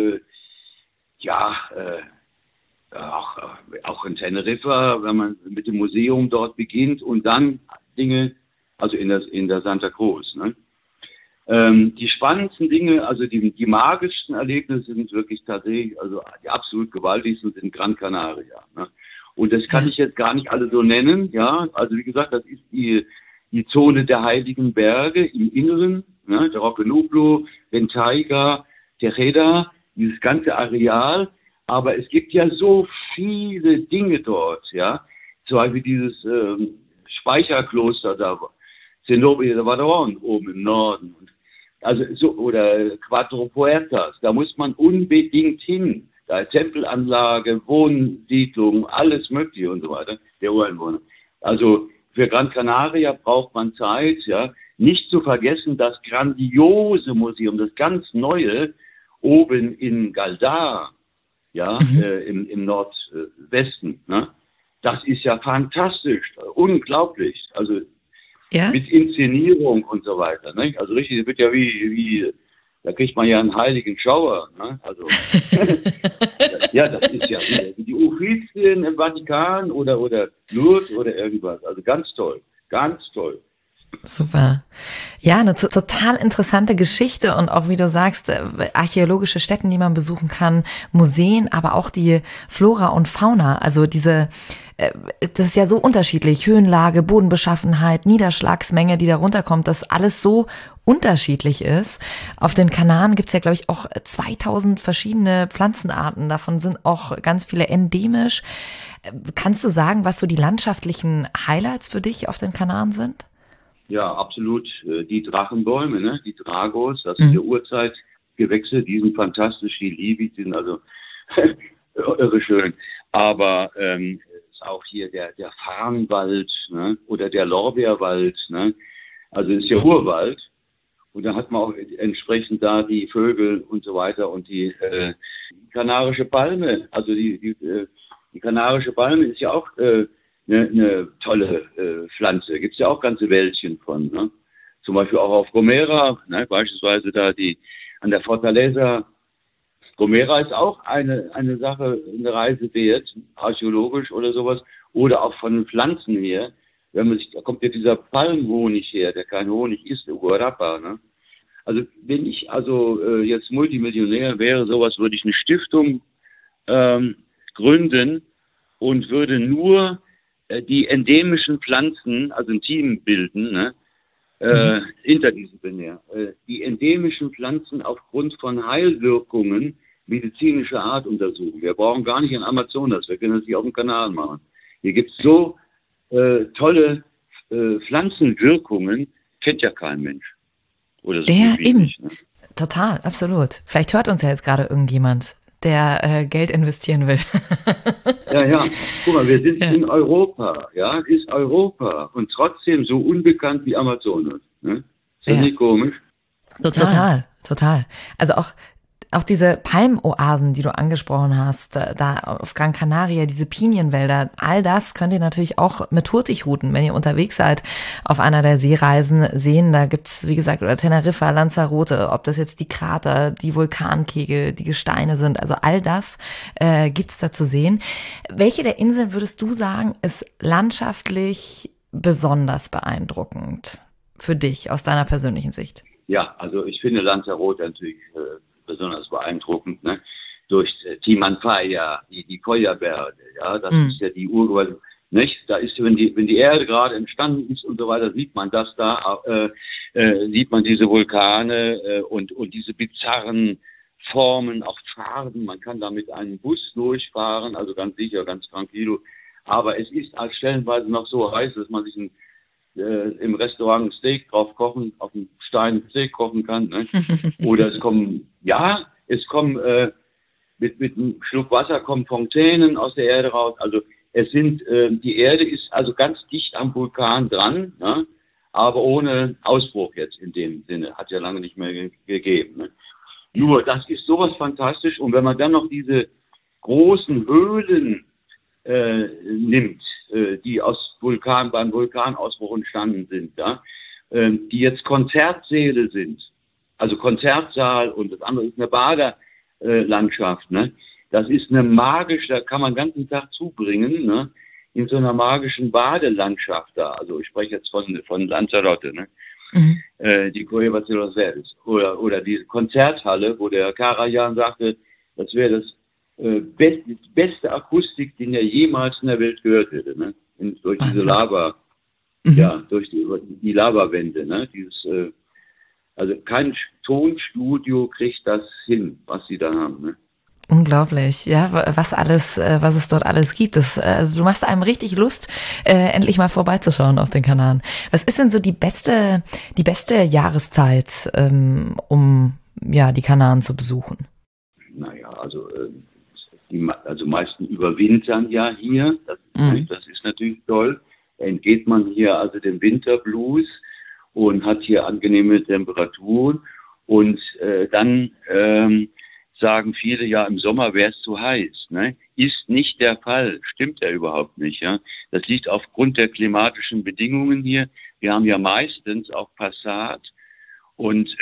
auch in Teneriffa, wenn man mit dem Museum dort beginnt und dann Dinge, also in der Santa Cruz, ne? Die spannendsten Dinge, also die magischsten Erlebnisse sind wirklich tatsächlich, also die absolut gewaltigsten sind Gran Canaria, ne? Und das kann ich jetzt gar nicht alle so nennen, ja. Also wie gesagt, das ist die Zone der Heiligen Berge im Inneren, ne? Der Roque Nublo, Ventaiga, Tejeda, dieses ganze Areal. Aber es gibt ja so viele Dinge dort, ja. Zum Beispiel dieses Speicherkloster da, Zenobia de Vadrón oben im Norden. Also oder Cuatro Puertas, da muss man unbedingt hin. Da ist Tempelanlage, Wohnsiedlung, alles Mögliche und so weiter, der Ureinwohner. Also für Gran Canaria braucht man Zeit, ja. Nicht zu vergessen, das grandiose Museum, das ganz neue, oben in Galdar, ja, im Nordwesten, ne? Das ist ja fantastisch, unglaublich. Also mit Inszenierung und so weiter, ne? Also richtig, das wird ja wie da kriegt man ja einen heiligen Schauer, ne? Also ja, das ist ja wie die Uffizien im Vatikan oder Lourdes oder irgendwas. Also ganz toll, ganz toll. Super. Ja, eine total interessante Geschichte und auch, wie du sagst, archäologische Stätten, die man besuchen kann, Museen, aber auch die Flora und Fauna. Also das ist ja so unterschiedlich. Höhenlage, Bodenbeschaffenheit, Niederschlagsmenge, die da runterkommt, dass alles so unterschiedlich ist. Auf den Kanaren gibt's ja, glaube ich, auch 2000 verschiedene Pflanzenarten. Davon sind auch ganz viele endemisch. Kannst du sagen, was so die landschaftlichen Highlights für dich auf den Kanaren sind? Ja, absolut. Die Drachenbäume, ne? Die Dragos, das sind ja Urzeitgewächse, die sind fantastisch, die liebe ich, die sind also irre schön. Aber ist auch hier der Farnwald, ne? Oder der Lorbeerwald, ne? Also ist ja Urwald. Und da hat man auch entsprechend da die Vögel und so weiter und die kanarische Palme. Also die kanarische Palme ist ja auch eine tolle Pflanze. Gibt es ja auch ganze Wäldchen von, ne? Zum Beispiel auch auf Gomera, ne? Beispielsweise da an der Fortaleza. Gomera ist auch eine Sache, eine Reise wert, archäologisch oder sowas, oder auch von den Pflanzen her. Da kommt ja dieser Palmhonig her, der kein Honig ist, der Guarapa, ne? Also wenn ich jetzt Multimillionär wäre, sowas, würde ich eine Stiftung gründen und würde nur die endemischen Pflanzen, also ein Team bilden, ne? Interdisziplinär, die endemischen Pflanzen aufgrund von Heilwirkungen medizinischer Art untersuchen. Wir brauchen gar nicht in Amazonas, wir können das hier auf dem Kanal machen. Hier gibt es so tolle Pflanzenwirkungen, kennt ja kein Mensch. Oder so ja, eben. Nicht, ne? Total, absolut. Vielleicht hört uns ja jetzt gerade irgendjemand, der Geld investieren will. Ja. Guck mal, wir sind in Europa, ja, ist Europa und trotzdem so unbekannt wie Amazonas. Ne? Ist das nicht komisch? Total. Also auch diese Palmoasen, die du angesprochen hast, da auf Gran Canaria, diese Pinienwälder, all das könnt ihr natürlich auch mit Hurtigruten, wenn ihr unterwegs seid, auf einer der Seereisen sehen. Da gibt's, wie gesagt, oder Teneriffa, Lanzarote, ob das jetzt die Krater, die Vulkankegel, die Gesteine sind, also all das gibt's da zu sehen. Welche der Inseln würdest du sagen, ist landschaftlich besonders beeindruckend für dich aus deiner persönlichen Sicht? Ja, also ich finde Lanzarote natürlich besonders beeindruckend, ne? durch Timanfaya, die Feuerberge, ja, das ist ja die Urgewalt, nicht? Da ist, wenn die Erde gerade entstanden ist und so weiter, sieht man das da, sieht man diese Vulkane und diese bizarren Formen, auch Farben. Man kann da mit einem Bus durchfahren, also ganz sicher, ganz tranquilo. Aber es ist als stellenweise noch so heiß, dass man sich im Restaurant ein Steak drauf kochen, auf dem Stein ein Steak kochen kann. Ne? Oder es kommen mit einem Schluck Wasser kommen Fontänen aus der Erde raus. Also die Erde ist also ganz dicht am Vulkan dran, ne? Aber ohne Ausbruch jetzt in dem Sinne. Hat ja lange nicht mehr gegeben. Ne? Nur, das ist sowas fantastisch. Und wenn man dann noch diese großen Höhlen nimmt, die beim Vulkanausbruch entstanden sind, ja? Die jetzt Konzertsäle sind, also Konzertsaal, und das andere ist eine Badelandschaft, ne? Das ist da kann man den ganzen Tag zubringen, ne? In so einer magischen Badelandschaft da. Also ich spreche jetzt von Lanzarote, ne? Die Cueva de los Verdes. Oder die Konzerthalle, wo der Karajan sagte, das wäre das beste Akustik, den er jemals in der Welt gehört hätte, ne? Durch diese Lava, durch die Lavawände, ne? Also kein Tonstudio kriegt das hin, was sie da haben, ne? Unglaublich, ja, was es dort alles gibt. Also du machst einem richtig Lust, endlich mal vorbeizuschauen auf den Kanaren. Was ist denn so die beste Jahreszeit, um die Kanaren zu besuchen? Naja, also die meisten überwintern ja hier. Das ist natürlich toll. Da entgeht man hier also dem Winterblues und hat hier angenehme Temperaturen. Und dann sagen viele, ja, im Sommer wäre es zu heiß. Ne? Ist nicht der Fall, stimmt ja überhaupt nicht. Ja? Das liegt aufgrund der klimatischen Bedingungen hier. Wir haben ja meistens auch Passat und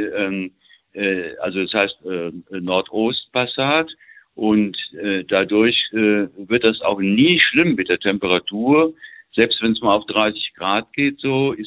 also das heißt Nordostpassat, und dadurch wird das auch nie schlimm mit der Temperatur. Selbst wenn es mal auf 30 Grad geht,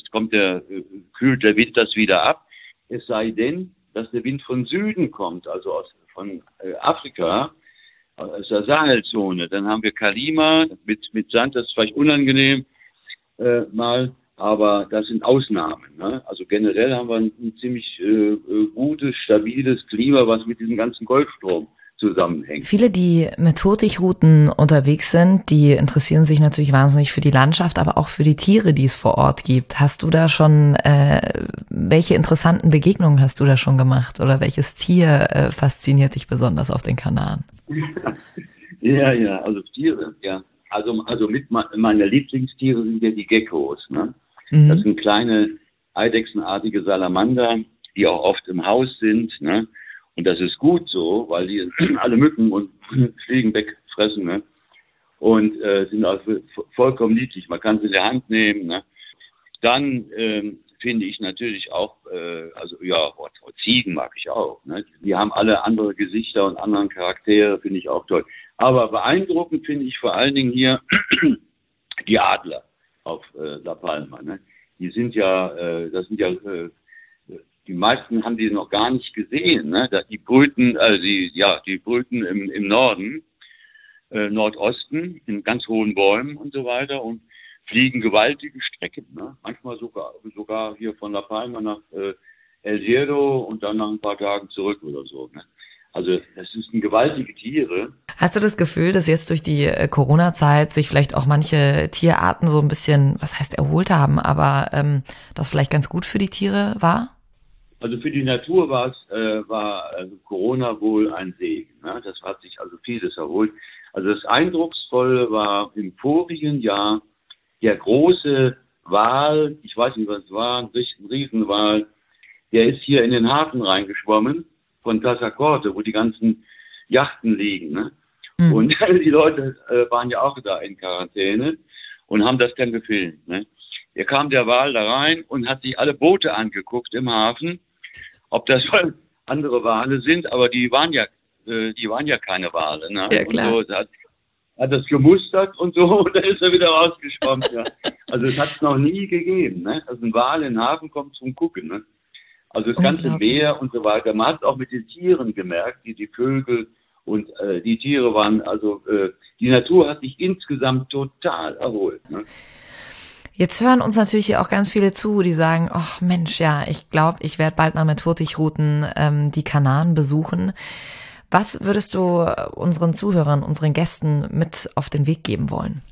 kühlt der Wind das wieder ab. Es sei denn, dass der Wind von Süden kommt, also von Afrika, aus der Sahelzone. Dann haben wir Kalima mit Sand, das ist vielleicht unangenehm mal, aber das sind Ausnahmen. Ne? Also generell haben wir ein ziemlich gutes, stabiles Klima, was mit diesem ganzen Golfstrom zusammenhängt. Viele, die mit Hurtigruten unterwegs sind, die interessieren sich natürlich wahnsinnig für die Landschaft, aber auch für die Tiere, die es vor Ort gibt. Hast du da schon, welche interessanten Begegnungen hast du da schon gemacht? Oder welches Tier fasziniert dich besonders auf den Kanaren? Ja, also Tiere, ja. Also meine Lieblingstiere sind ja die Geckos. Ne? Das sind kleine eidechsenartige Salamander, die auch oft im Haus sind, ne? Und das ist gut so, weil die alle Mücken und Fliegen wegfressen, ne? Und sind also vollkommen niedlich. Man kann sie in der Hand nehmen. Ne? Dann finde ich natürlich auch, Ziegen mag ich auch. Ne? Die haben alle andere Gesichter und anderen Charaktere, finde ich auch toll. Aber beeindruckend finde ich vor allen Dingen hier die Adler auf La Palma. Ne? Die sind die meisten haben die noch gar nicht gesehen. Ne? Die brüten, die brüten im Norden, Nordosten, in ganz hohen Bäumen und so weiter und fliegen gewaltige Strecken. Ne? Manchmal sogar hier von La Palma nach El Hierro und dann nach ein paar Tagen zurück oder so. Ne? Also das sind gewaltige Tiere. Hast du das Gefühl, dass jetzt durch die Corona-Zeit sich vielleicht auch manche Tierarten so ein bisschen, was heißt erholt haben, aber das vielleicht ganz gut für die Tiere war? Also für die Natur war Corona wohl ein Segen. Ne? Das hat sich also vieles erholt. Also das Eindrucksvolle war im vorigen Jahr der große Wal, ich weiß nicht, was es war, ein Riesenwal, der ist hier in den Hafen reingeschwommen von Tazacorte, wo die ganzen Yachten liegen. Ne? Und die Leute waren ja auch da in Quarantäne und haben das dann gefilmt. Ne? Da kam der Wal da rein und hat sich alle Boote angeguckt im Hafen, ob das andere Wale sind, aber die waren ja keine Wale. Ne? Ja, klar. Und so, hat das gemustert und so, und dann ist er wieder rausgeschwommen. Ja. Also es hat es noch nie gegeben. Ne? Also ein Wal in den Hafen kommt zum Gucken. Ne? Also das ganze Meer und so weiter. Man hat es auch mit den Tieren gemerkt, die Vögel Und die Tiere waren, also die Natur hat sich insgesamt total erholt. Ne? Jetzt hören uns natürlich hier auch ganz viele zu, die sagen, ach Mensch, ja, ich glaube, ich werde bald mal mit Hurtigruten die Kanaren besuchen. Was würdest du unseren Zuhörern, unseren Gästen mit auf den Weg geben wollen?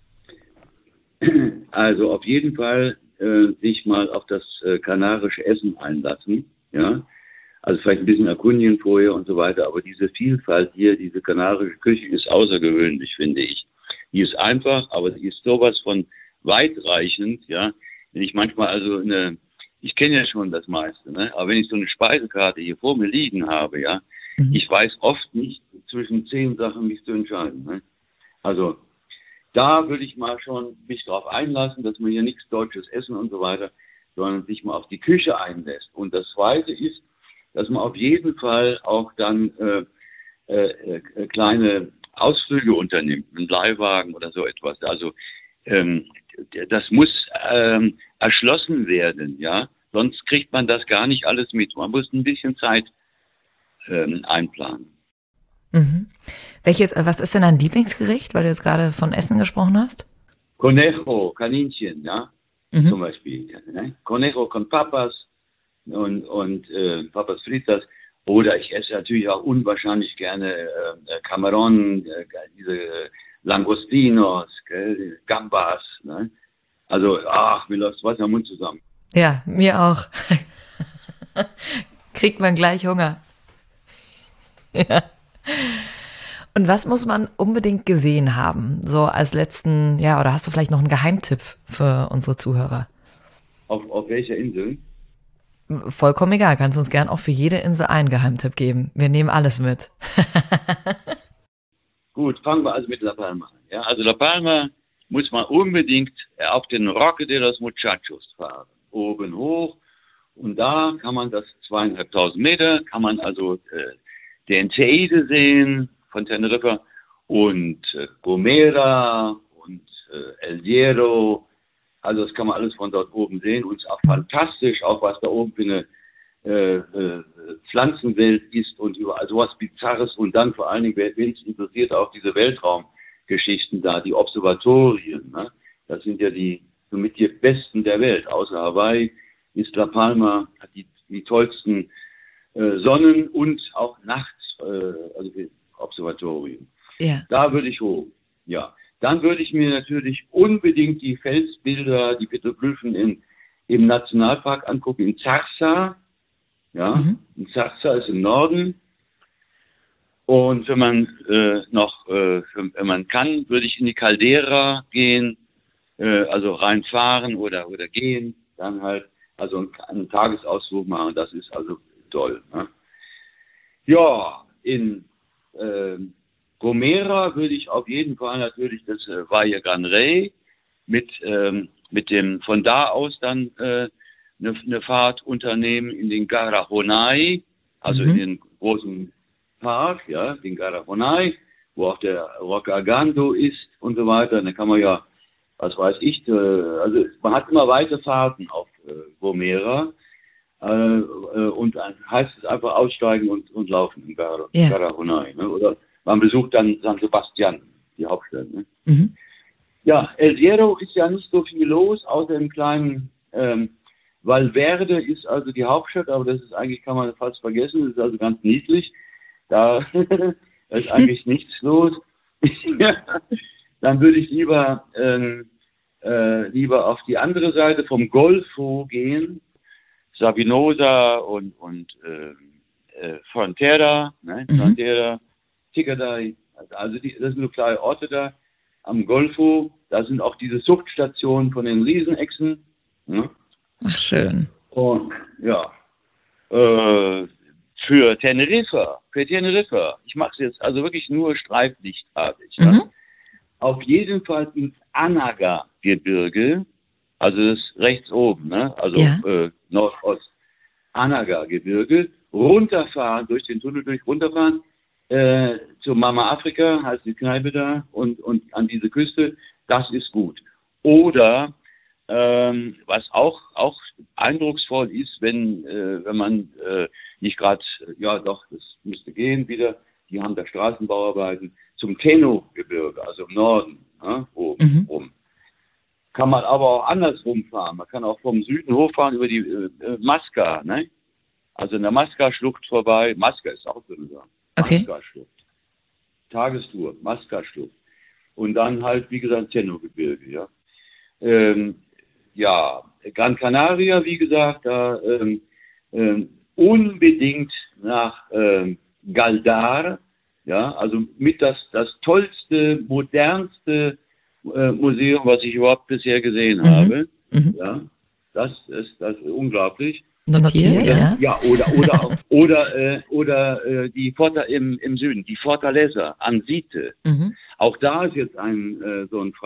Also auf jeden Fall sich mal auf das kanarische Essen einlassen, ja. Also vielleicht ein bisschen erkundigen vorher und so weiter, aber diese Vielfalt hier, diese kanarische Küche ist außergewöhnlich, finde ich. Die ist einfach, aber die ist sowas von weitreichend, ja. Wenn ich manchmal ich kenne ja schon das meiste, ne? Aber wenn ich so eine Speisekarte hier vor mir liegen habe, ja, ich weiß oft nicht zwischen 10 Sachen mich zu entscheiden, ne? Also da würde ich mal schon mich drauf einlassen, dass man hier nichts Deutsches essen und so weiter, sondern sich mal auf die Küche einlässt. Und das Zweite ist, dass man auf jeden Fall auch dann kleine Ausflüge unternimmt, einen Leihwagen oder so etwas. Also das muss erschlossen werden, ja. Sonst kriegt man das gar nicht alles mit. Man muss ein bisschen Zeit einplanen. Mhm. Was ist denn dein Lieblingsgericht, weil du jetzt gerade von Essen gesprochen hast? Conejo, Kaninchen, ja, zum Beispiel. Ne? Conejo con Papas und Papas Fritas. Oder ich esse natürlich auch unwahrscheinlich gerne Camarón, diese Langostinos, Gambas. Ne? Also, mir läuft Wasser im Mund zusammen. Ja, mir auch. Kriegt man gleich Hunger. Ja. Und was muss man unbedingt gesehen haben? So als letzten, ja, oder hast du vielleicht noch einen Geheimtipp für unsere Zuhörer? Auf welcher Insel? Vollkommen egal, kannst du uns gern auch für jede Insel einen Geheimtipp geben. Wir nehmen alles mit. Gut, fangen wir also mit La Palma an. Ja, also La Palma muss man unbedingt auf den Roque de los Muchachos fahren. Oben hoch. Und da kann man das 2500 Meter, kann man also den Teide sehen von Teneriffa und Gomera und El Hierro. Also das kann man alles von dort oben sehen und es ist auch fantastisch, auch was da oben für eine Pflanzenwelt ist und überall sowas Bizarres und dann vor allen Dingen, wen es interessiert, auch diese Weltraumgeschichten da, die Observatorien, ne? Das sind ja somit die besten der Welt, außer Hawaii ist La Palma, hat die tollsten Sonnen- und auch Nachts, also Observatorien. Ja. Da würde ich hoch, ja. Dann würde ich mir natürlich unbedingt die Felsbilder, die Petroglyphen im Nationalpark angucken, in Zarza. Ja, in Zarza ist im Norden. Und wenn man wenn man kann, würde ich in die Caldera gehen, also reinfahren oder gehen, dann halt, also einen Tagesausflug machen, das ist also toll. Ne? Ja, in Gomera würde ich auf jeden Fall natürlich das Valle Gran Rey mit dem von da aus dann eine Fahrt unternehmen in den Garajonay, also in den großen Park, ja, den Garajonay, wo auch der Rocagando ist und so weiter. Da kann man ja, was weiß ich, also man hat immer weite Fahrten auf Gomera und dann heißt es einfach aussteigen und laufen im Garajonay. Ne? Oder man besucht dann San Sebastian, die Hauptstadt. Ne? Ja, El Hierro ist ja nicht so viel los, außer im kleinen Valverde ist also die Hauptstadt, aber das ist eigentlich, kann man fast vergessen, das ist also ganz niedlich. Da ist eigentlich nichts los. Dann würde ich lieber auf die andere Seite vom Golfo gehen, Sabinosa und Frontera, ne? Frontera, Ticadai, also das sind so kleine Orte da am Golfo. Da sind auch diese Zuchtstationen von den Riesenechsen. Ne? Ach, schön. Und ja, für Teneriffa, ich mache es jetzt also wirklich nur streiflichtartig. Ja? Auf jeden Fall ins Anaga-Gebirge, also das rechts oben, ne? Also Nordost, Anaga-Gebirge, runterfahren, durch den Tunnel runterfahren, zu Mama Afrika, heißt die Kneipe da, und an diese Küste, das ist gut. Oder was auch eindrucksvoll ist, wenn man nicht gerade, ja doch, das müsste gehen wieder, die haben da Straßenbauarbeiten zum Tenno-Gebirge, also im Norden, oben rum. Kann man aber auch andersrum fahren. Man kann auch vom Süden hochfahren über die Masca, ne? Also in der Masca-Schlucht vorbei. Masca ist auch drin. Okay. Masca-Schlucht. Tagestour, Masca-Schlucht. Und dann halt, wie gesagt, Tenno-Gebirge, ja. Gran Canaria, wie gesagt, da unbedingt nach Galdar, ja, also mit das tollste, modernste Museum, was ich überhaupt bisher gesehen habe. Ja, das ist unglaublich. Notiert, ja. Ja, oder die im Süden, die Fortaleza Ansite. Auch da ist jetzt so ein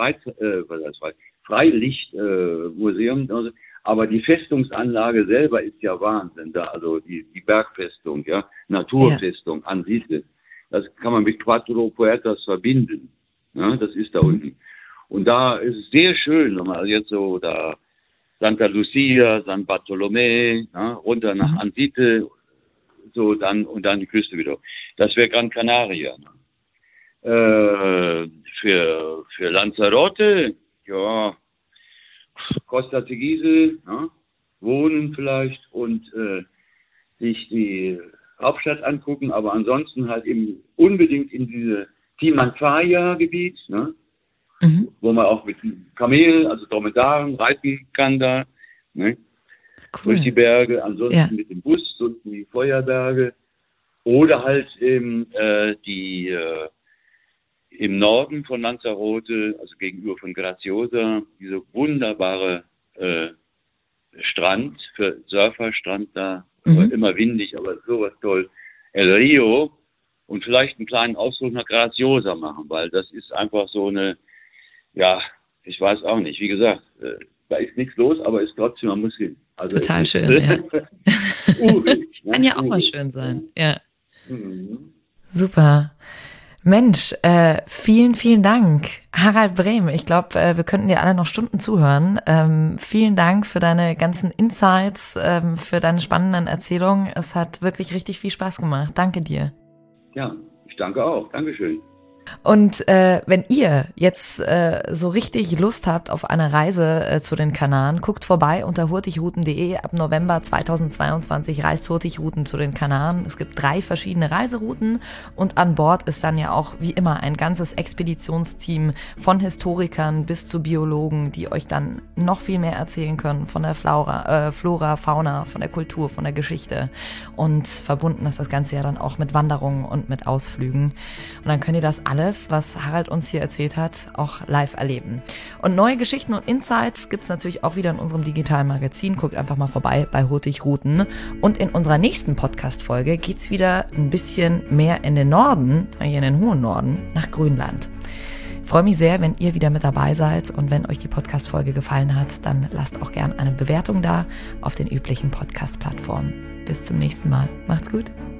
Freilichtmuseum, aber die Festungsanlage selber ist ja Wahnsinn. Da, also die Bergfestung, ja, Naturfestung Ansite. Das kann man mit Quattro Puertas verbinden. Ja, das ist da unten. Und da ist es sehr schön, wenn man jetzt so da Santa Lucia, San Bartolomé, ja, runter nach Ansite, so dann und dann die Küste wieder. Das wäre Gran Canaria. Ne? Für Lanzarote, ja, Costa Teguise, ja, wohnen vielleicht und sich die Hauptstadt angucken, aber ansonsten halt eben unbedingt in diese Timanfaya-Gebiet, ne? Wo man auch mit Kamelen, also Dromedaren, reiten kann da, ne? Durch die Berge, ansonsten mit dem Bus durch die Feuerberge oder halt im Norden von Lanzarote, also gegenüber von Graciosa, diese wunderbare Strand, für Surferstrand da, immer windig, aber sowas toll, El Rio, und vielleicht einen kleinen Ausflug nach Graciosa machen, weil das ist einfach so eine, ja, ich weiß auch nicht, wie gesagt, da ist nichts los, aber ist trotzdem, man muss hin. Also total schön, ja. Kann ja auch mal schön sein, ja. Super. Mensch, vielen, vielen Dank. Harald Brehm, ich glaube, wir könnten dir alle noch Stunden zuhören. Vielen Dank für deine ganzen Insights, für deine spannenden Erzählungen. Es hat wirklich richtig viel Spaß gemacht. Danke dir. Ja, ich danke auch. Dankeschön. Und wenn ihr jetzt so richtig Lust habt auf eine Reise zu den Kanaren, guckt vorbei unter hurtigrouten.de. Ab November 2022 reist Hurtigruten zu den Kanaren. Es gibt 3 verschiedene Reiserouten und an Bord ist dann ja auch wie immer ein ganzes Expeditionsteam von Historikern bis zu Biologen, die euch dann noch viel mehr erzählen können von der Flora, Fauna, von der Kultur, von der Geschichte. Und verbunden ist das Ganze ja dann auch mit Wanderungen und mit Ausflügen. Und dann könnt ihr das alles, was Harald uns hier erzählt hat, auch live erleben. Und neue Geschichten und Insights gibt es natürlich auch wieder in unserem digitalen Magazin. Guckt einfach mal vorbei bei Hurtigruten. Und in unserer nächsten Podcast-Folge geht es wieder ein bisschen mehr in den Norden, hier in den hohen Norden, nach Grönland. Ich freue mich sehr, wenn ihr wieder mit dabei seid, und wenn euch die Podcast-Folge gefallen hat, dann lasst auch gerne eine Bewertung da auf den üblichen Podcast-Plattformen. Bis zum nächsten Mal. Macht's gut.